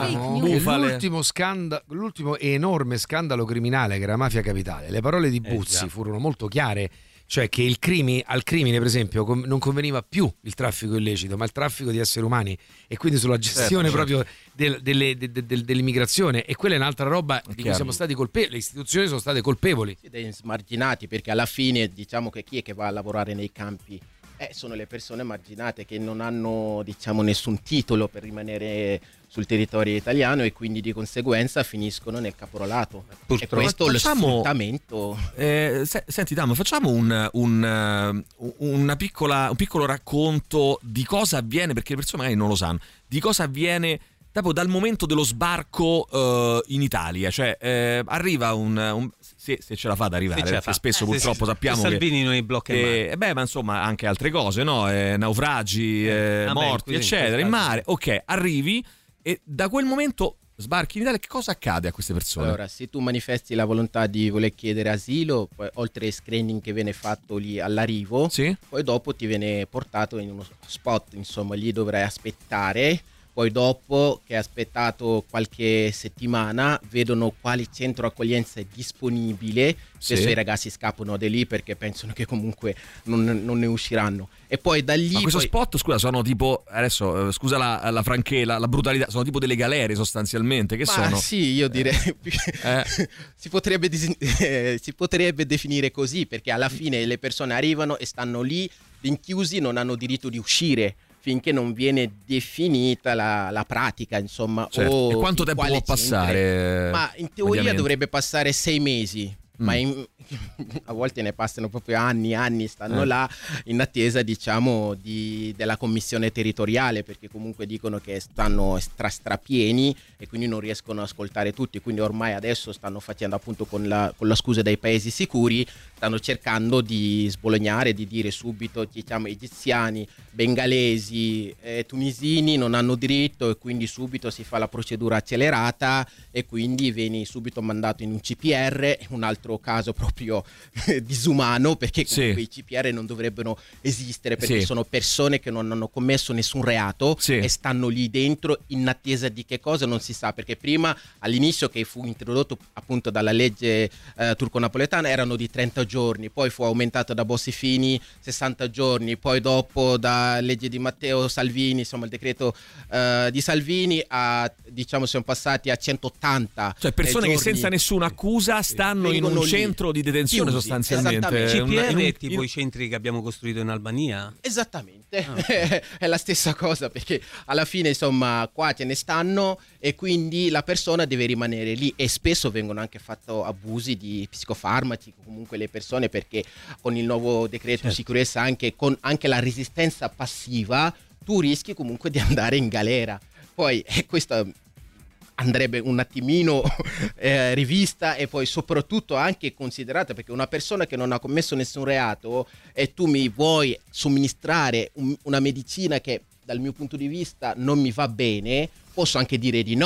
l'ultimo enorme scandalo criminale che era Mafia Capitale. Le parole di Buzzi furono molto chiare. Cioè che al crimine, per esempio, non conveniva più il traffico illecito, ma il traffico di esseri umani, e quindi sulla gestione proprio dell'immigrazione. E quella è un'altra roba di cui siamo stati colpevoli, le istituzioni sono state colpevoli. Dei smarginati, perché alla fine diciamo che chi è che va a lavorare nei campi? Sono le persone marginate che non hanno, diciamo, nessun titolo per rimanere sul territorio italiano, e quindi di conseguenza finiscono nel caporalato. E questo è lo sfruttamento. Senti Damo, facciamo un piccolo racconto di cosa avviene, perché le persone magari non lo sanno, di cosa avviene proprio dal momento dello sbarco in Italia. Cioè arriva se ce la fa ad arrivare, perché spesso purtroppo sappiamo Salvini non blocca in mare. Ma insomma anche altre cose, no? Naufragi, morti, eccetera, in mare. Ok, arrivi e da quel momento sbarchi in Italia. Che cosa accade a queste persone? Allora, se tu manifesti la volontà di voler chiedere asilo, poi oltre al screening che viene fatto lì all'arrivo, poi dopo ti viene portato in uno spot, insomma, lì dovrai aspettare. Poi dopo che hai aspettato qualche settimana, vedono quale centro accoglienza è disponibile. Spesso i ragazzi scappano da lì perché pensano che comunque non ne usciranno. E poi da lì... Ma questo spot, scusa, sono tipo... Adesso, scusa la franchezza, la brutalità, sono tipo delle galere sostanzialmente, che sono? Sì, io direi... si potrebbe definire così, perché alla fine le persone arrivano e stanno lì rinchiusi, non hanno diritto di uscire finché non viene definita la pratica, insomma. E quanto tempo può passare? Ma in teoria dovrebbe passare 6 mesi. Ma a volte ne passano proprio anni, stanno là in attesa, diciamo, della commissione territoriale, perché comunque dicono che stanno strapieni e quindi non riescono ad ascoltare tutti. Quindi ormai adesso stanno facendo, appunto, con la scusa dei paesi sicuri, stanno cercando di sbolognare, di dire subito, diciamo, egiziani, bengalesi, tunisini non hanno diritto, e quindi subito si fa la procedura accelerata e quindi vieni subito mandato in un CPR. Un altro caso proprio disumano, perché comunque i CPR non dovrebbero esistere, perché sono persone che non hanno commesso nessun reato e stanno lì dentro in attesa di che cosa non si sa, perché prima, all'inizio, che fu introdotto appunto dalla legge turco-napoletana, erano di 30 giorni, poi fu aumentato da Bossi-Fini 60 giorni, poi dopo da legge di Matteo Salvini, insomma il decreto di Salvini, diciamo siamo passati a 180, cioè persone che senza nessuna accusa stanno in un centro di detenzione, chiusi, sostanzialmente. CPR tipo i centri che abbiamo costruito in Albania? Esattamente, è la stessa cosa, perché alla fine, insomma, qua ce ne stanno e quindi la persona deve rimanere lì, e spesso vengono anche fatti abusi di psicofarmaci, comunque le persone, perché con il nuovo decreto sicurezza, anche con la resistenza passiva, tu rischi comunque di andare in galera. Poi questa andrebbe un attimino rivista, e poi soprattutto anche considerata, perché una persona che non ha commesso nessun reato e tu mi vuoi somministrare una medicina che dal mio punto di vista non mi va bene, posso anche dire di no.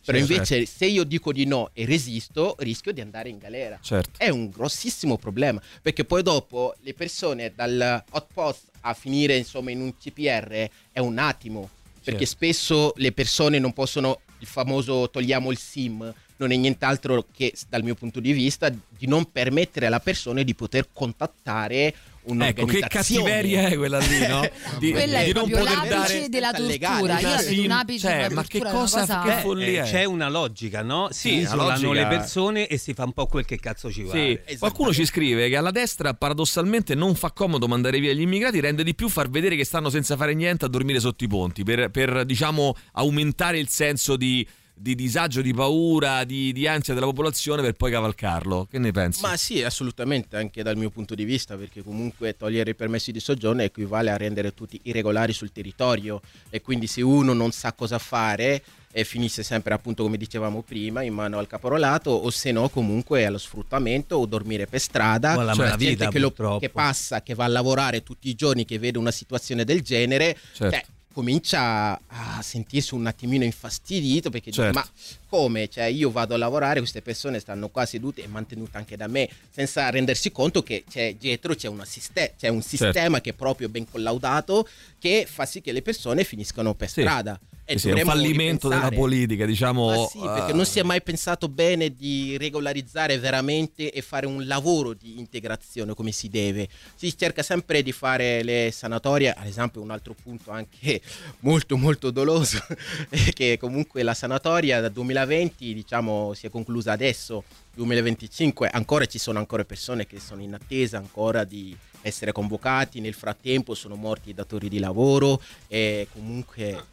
Però invece se io dico di no e resisto, rischio di andare in galera. È un grossissimo problema, perché poi dopo le persone dal hot post a finire insomma in un CPR è un attimo, perché spesso le persone non possono, il famoso togliamo il SIM, non è nient'altro che, dal mio punto di vista, di non permettere alla persona di poter contattare un'organizzazione. Ecco, che cattiveria è quella lì, no? Quella è proprio l'apice della tortura. Io vedo un apice della ma tortura, che cosa, che follia c'è una logica, no? Si isolano le persone e si fa un po' quel che cazzo ci vuole. Qualcuno ci scrive che alla destra paradossalmente non fa comodo mandare via gli immigrati, rende di più far vedere che stanno senza fare niente a dormire sotto i ponti per diciamo aumentare il senso di disagio, di paura, di ansia della popolazione, per poi cavalcarlo. Che ne pensi? Ma sì, assolutamente, anche dal mio punto di vista, perché comunque togliere i permessi di soggiorno equivale a rendere tutti irregolari sul territorio, e quindi se uno non sa cosa fare finisce sempre, appunto, come dicevamo prima, in mano al caporalato, o se no comunque allo sfruttamento o dormire per strada. O alla malavita, che passa, che va a lavorare tutti i giorni, che vede una situazione del genere, comincia a sentirsi un attimino infastidito, perché dice, ma come? Cioè, io vado a lavorare, queste persone stanno qua sedute e mantenute anche da me, senza rendersi conto che dietro c'è un sistema che è proprio ben collaudato, che fa sì che le persone finiscano per strada. È un fallimento della politica, diciamo. Ma sì, perché non si è mai pensato bene di regolarizzare veramente e fare un lavoro di integrazione come si deve. Si cerca sempre di fare le sanatorie, ad esempio un altro punto anche molto molto doloso è che comunque la sanatoria da 2020, diciamo, si è conclusa adesso, 2025, ancora ci sono ancora persone che sono in attesa ancora di essere convocati, nel frattempo sono morti i datori di lavoro e comunque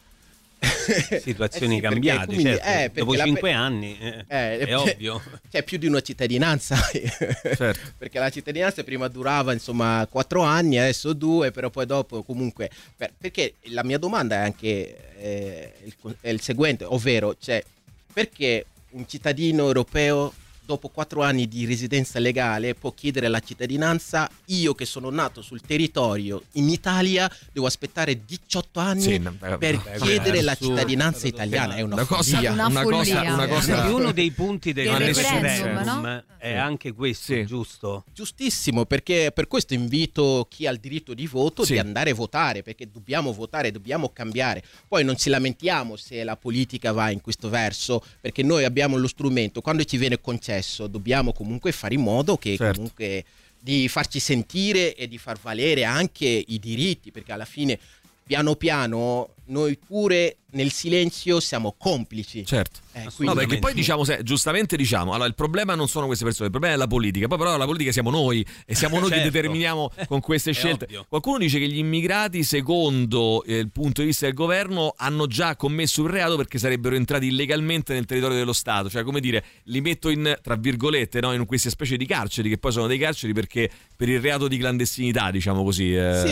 situazioni cambiate, quindi, certo. Dopo 5 anni è ovvio, c'è più di una cittadinanza perché la cittadinanza prima durava insomma 4 anni, adesso 2, però poi dopo comunque perché la mia domanda è anche il seguente, ovvero perché un cittadino europeo dopo 4 anni di residenza legale può chiedere la cittadinanza, io che sono nato sul territorio in Italia devo aspettare 18 anni per chiedere la cittadinanza italiana. È una follia. Una cosa. Uno dei punti del referendum, no? È anche questo, giusto? Giustissimo, perché per questo invito chi ha il diritto di voto di andare a votare, perché dobbiamo votare, dobbiamo cambiare. Poi non ci lamentiamo se la politica va in questo verso, perché noi abbiamo lo strumento, quando ci viene concesso dobbiamo comunque fare in modo che comunque di farci sentire e di far valere anche i diritti, perché alla fine piano piano noi pure nel silenzio siamo complici. No, perché poi giustamente diciamo, allora il problema non sono queste persone, il problema è la politica, poi però la politica siamo noi e siamo noi che determiniamo con queste scelte. Qualcuno dice che gli immigrati, secondo il punto di vista del governo, hanno già commesso un reato perché sarebbero entrati illegalmente nel territorio dello Stato, cioè come dire, li metto in, tra virgolette, no, in queste specie di carceri, che poi sono dei carceri perché per il reato di clandestinità, diciamo così.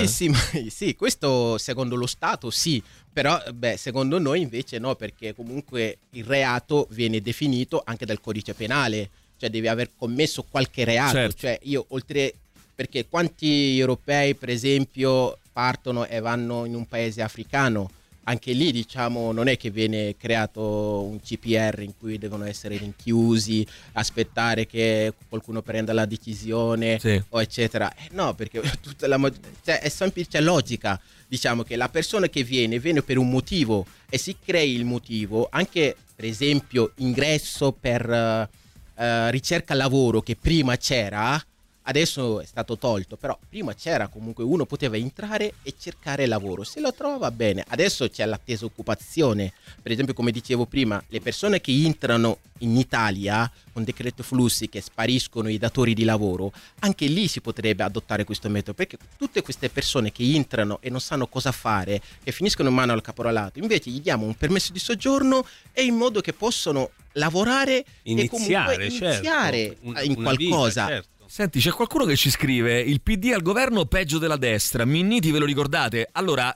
Sì, questo secondo lo Stato sì. Però secondo noi invece no, perché comunque il reato viene definito anche dal codice penale, cioè devi aver commesso qualche reato, cioè io perché quanti europei per esempio partono e vanno in un paese africano, anche lì diciamo non è che viene creato un CPR in cui devono essere rinchiusi, aspettare che qualcuno prenda la decisione o eccetera, no, perché tutta è semplice logica. Diciamo che la persona che viene per un motivo e si crei il motivo, anche per esempio ingresso per ricerca lavoro che prima c'era, adesso è stato tolto, però prima c'era comunque, uno poteva entrare e cercare lavoro, se lo trova bene. Adesso c'è l'attesa occupazione, per esempio come dicevo prima, le persone che entrano in Italia con decreto flussi, che spariscono i datori di lavoro, anche lì si potrebbe adottare questo metodo, perché tutte queste persone che entrano e non sanno cosa fare, che finiscono in mano al caporalato, invece gli diamo un permesso di soggiorno e in modo che possono lavorare e comunque iniziare in qualcosa. Vita, Senti, c'è qualcuno che ci scrive: il PD al governo peggio della destra, Minniti ve lo ricordate? Allora,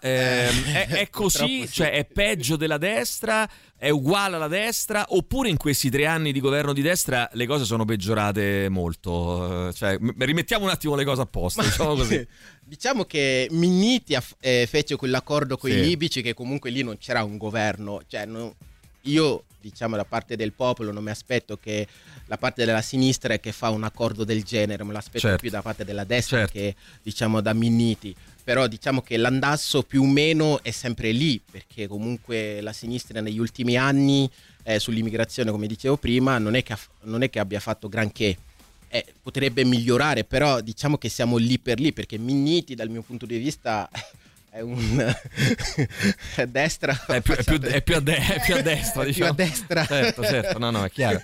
è così? Cioè è peggio della destra? È uguale alla destra? Oppure in questi 3 anni di governo di destra le cose sono peggiorate molto? Cioè, rimettiamo un attimo le cose a posto, diciamo così. Diciamo che Minniti fece quell'accordo con i libici, che comunque lì non c'era un governo, cioè io, diciamo, da parte del popolo non mi aspetto che la parte della sinistra che fa un accordo del genere, me l'aspetto più da parte della destra che, diciamo, da Minniti. Però diciamo che l'andasso più o meno è sempre lì, perché comunque la sinistra negli ultimi anni sull'immigrazione, come dicevo prima, non è che abbia fatto granché. Potrebbe migliorare, però diciamo che siamo lì per lì, perché Minniti dal mio punto di vista è un destra, è più a destra, diciamo. Più a destra. Certo, no, è chiaro.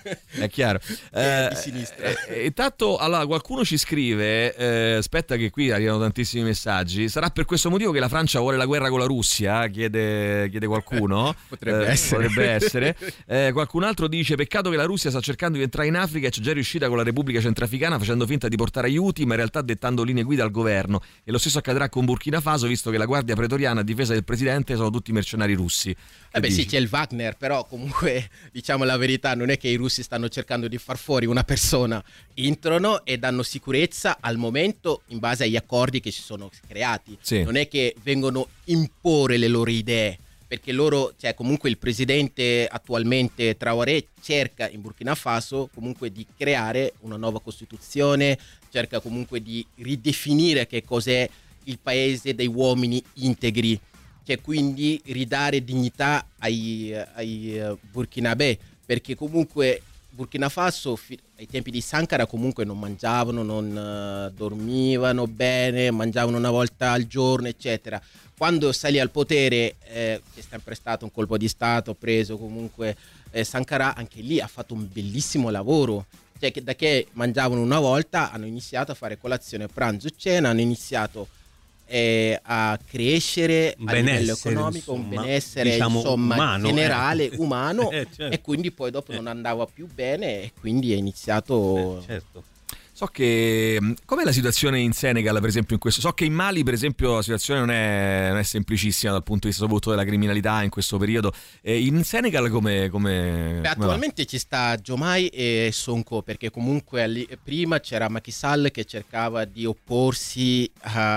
Di sinistra. Intanto, allora, qualcuno ci scrive, aspetta che qui arrivano tantissimi messaggi, sarà per questo motivo che la Francia vuole la guerra con la Russia? Chiede qualcuno. Potrebbe essere. Qualcun altro dice, peccato che la Russia sta cercando di entrare in Africa e c'è già riuscita con la Repubblica Centrafricana facendo finta di portare aiuti, ma in realtà dettando linee guida al governo, e lo stesso accadrà con Burkina Faso, visto che la guardia pretoriana a difesa del presidente sono tutti mercenari russi. Sì, c'è il Wagner, però comunque diciamo la verità, non è che i russi stanno cercando di far fuori una persona, entrano e danno sicurezza al momento in base agli accordi che si sono creati, non è che vengono imporre le loro idee, perché loro, cioè comunque il presidente attualmente Traoré cerca in Burkina Faso comunque di creare una nuova costituzione, cerca comunque di ridefinire che cos'è il paese dei uomini integri, che quindi ridare dignità ai burkinabè, perché comunque Burkina Faso ai tempi di Sankara comunque non mangiavano, non dormivano bene, mangiavano una volta al giorno, eccetera. Quando salì al potere, che è sempre stato un colpo di stato preso comunque Sankara, anche lì ha fatto un bellissimo lavoro, cioè che da che mangiavano una volta hanno iniziato a fare colazione, pranzo, cena, hanno iniziato a crescere a livello economico, un benessere, diciamo, insomma, umano, generale, umano, certo. E quindi poi dopo non andava più bene e quindi è iniziato... certo. So che com'è la situazione in Senegal, per esempio, in questo? So che in Mali, per esempio, la situazione non è semplicissima dal punto di vista soprattutto della criminalità in questo periodo. In Senegal come attualmente ci sta Diomaye e Sonko, perché comunque prima c'era Macky Sall che cercava di opporsi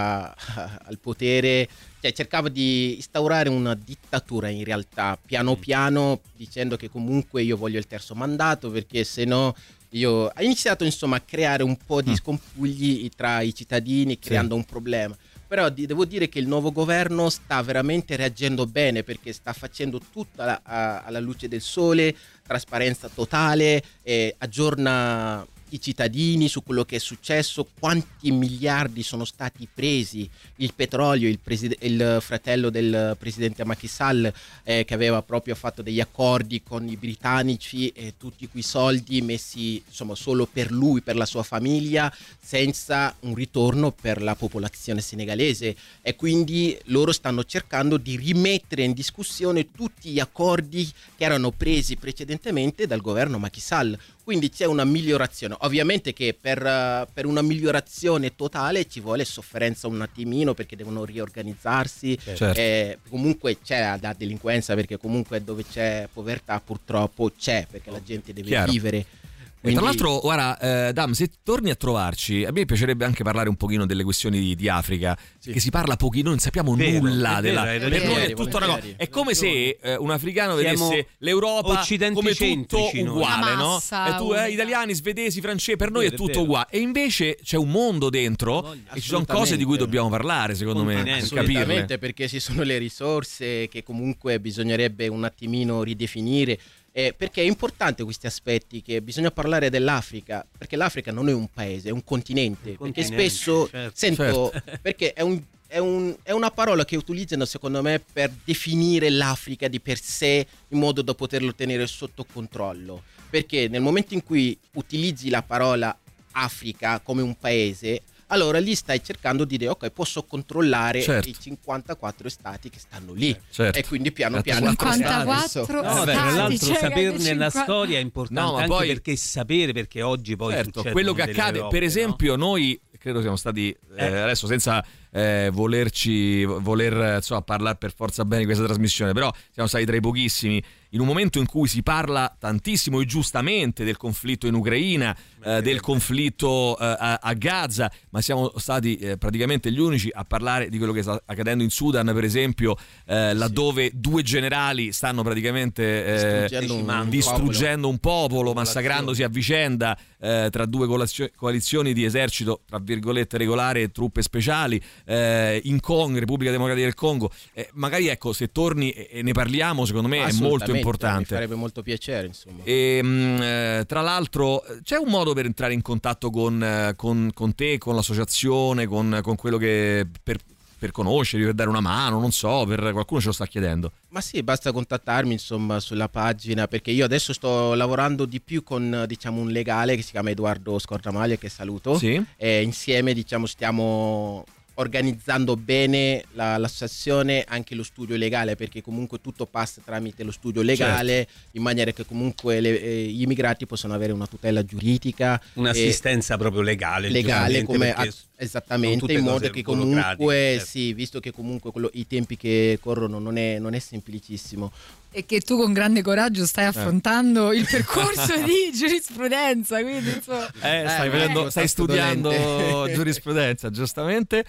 al potere, cioè cercava di instaurare una dittatura in realtà, piano piano, dicendo che comunque io voglio il terzo mandato, perché se no... Ha iniziato insomma a creare un po' di scompugli tra i cittadini, creando un problema. Però devo dire che il nuovo governo sta veramente reagendo bene, perché sta facendo tutto alla luce del sole, trasparenza totale, aggiorna i cittadini su quello che è successo, quanti miliardi sono stati presi, il petrolio, il fratello del presidente Macky Sall che aveva proprio fatto degli accordi con i britannici e tutti quei soldi messi insomma solo per lui, per la sua famiglia, senza un ritorno per la popolazione senegalese, e quindi loro stanno cercando di rimettere in discussione tutti gli accordi che erano presi precedentemente dal governo Macky Sall. Quindi c'è una migliorazione, ovviamente che per una migliorazione totale ci vuole sofferenza un attimino, perché devono riorganizzarsi, comunque c'è la delinquenza, perché comunque dove c'è povertà purtroppo c'è, perché la gente deve vivere. Tra l'altro, guarda, Dam, se torni a trovarci, a me piacerebbe anche parlare un pochino delle questioni di Africa, che si parla pochino, non sappiamo nulla per noi è tutta una cosa. È come se un africano vedesse l'Europa come tutto uguale, no? E tu, italiani, svedesi, francesi, per noi è tutto uguale. E invece c'è un mondo dentro e ci sono cose di cui dobbiamo parlare, secondo me, assolutamente, perché ci sono le risorse che comunque bisognerebbe un attimino ridefinire. Perché è importante questi aspetti, che bisogna parlare dell'Africa, perché l'Africa non è un paese, è un continente, perché spesso sento perché è una parola che utilizzano secondo me per definire l'Africa di per sé, in modo da poterlo tenere sotto controllo, perché nel momento in cui utilizzi la parola Africa come un paese, allora lì stai cercando di dire ok, posso controllare i 54 stati che stanno lì, e quindi piano piano 54 tra l'altro saperne la storia è importante, anche poi, perché oggi poi quello che accade, per esempio noi credo siamo stati adesso senza voler insomma, parlare per forza bene di questa trasmissione, però siamo stati tra i pochissimi in un momento in cui si parla tantissimo e giustamente del conflitto in Ucraina, del conflitto a Gaza, ma siamo stati praticamente gli unici a parlare di quello che sta accadendo in Sudan, per esempio, laddove due generali stanno praticamente distruggendo un popolo, massacrandosi a vicenda tra due coalizioni di esercito, tra virgolette, regolare e truppe speciali, in Congo, Repubblica Democratica del Congo. Magari ecco, se torni e ne parliamo, secondo me è molto importante. Mi farebbe molto piacere, insomma. E tra l'altro c'è un modo per entrare in contatto con te, con l'associazione, con quello che per conoscervi, per dare una mano, non so, per qualcuno ce lo sta chiedendo. Ma sì, basta contattarmi insomma sulla pagina, perché io adesso sto lavorando di più con diciamo un legale che si chiama Edoardo Scordamaglia, che saluto, sì. E insieme diciamo stiamo organizzando bene l'associazione, anche lo studio legale, perché comunque tutto passa tramite lo studio legale, certo, in maniera che comunque gli immigrati possono avere una tutela giuridica, un'assistenza proprio legale come esattamente, in modo che comunque certo, sì, visto che comunque i tempi che corrono non è semplicissimo. E che tu con grande coraggio stai affrontando il percorso di giurisprudenza, quindi stai studiando giurisprudenza, giustamente.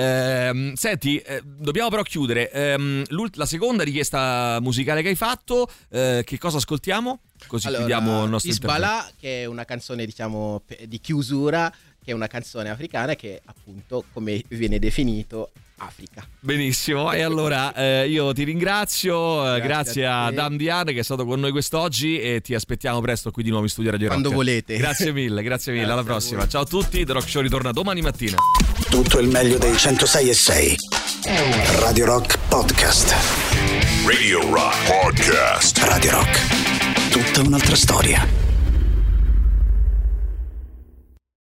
Senti, dobbiamo però chiudere. La seconda richiesta musicale che hai fatto, che cosa ascoltiamo? Così chiudiamo il nostro Isbala, che è una canzone diciamo di chiusura, che è una canzone africana che appunto, come viene definito, Africa. Benissimo, e allora io ti ringrazio, grazie a Dan Diane che è stato con noi quest'oggi, e ti aspettiamo presto qui di nuovo in studio Radio Rock. Quando volete. Grazie mille, alla prossima. Ciao a tutti, The Rock Show ritorna domani mattina. Tutto il meglio dei 106.6 Radio Rock Podcast. Radio Rock Podcast. Radio Rock, tutta un'altra storia.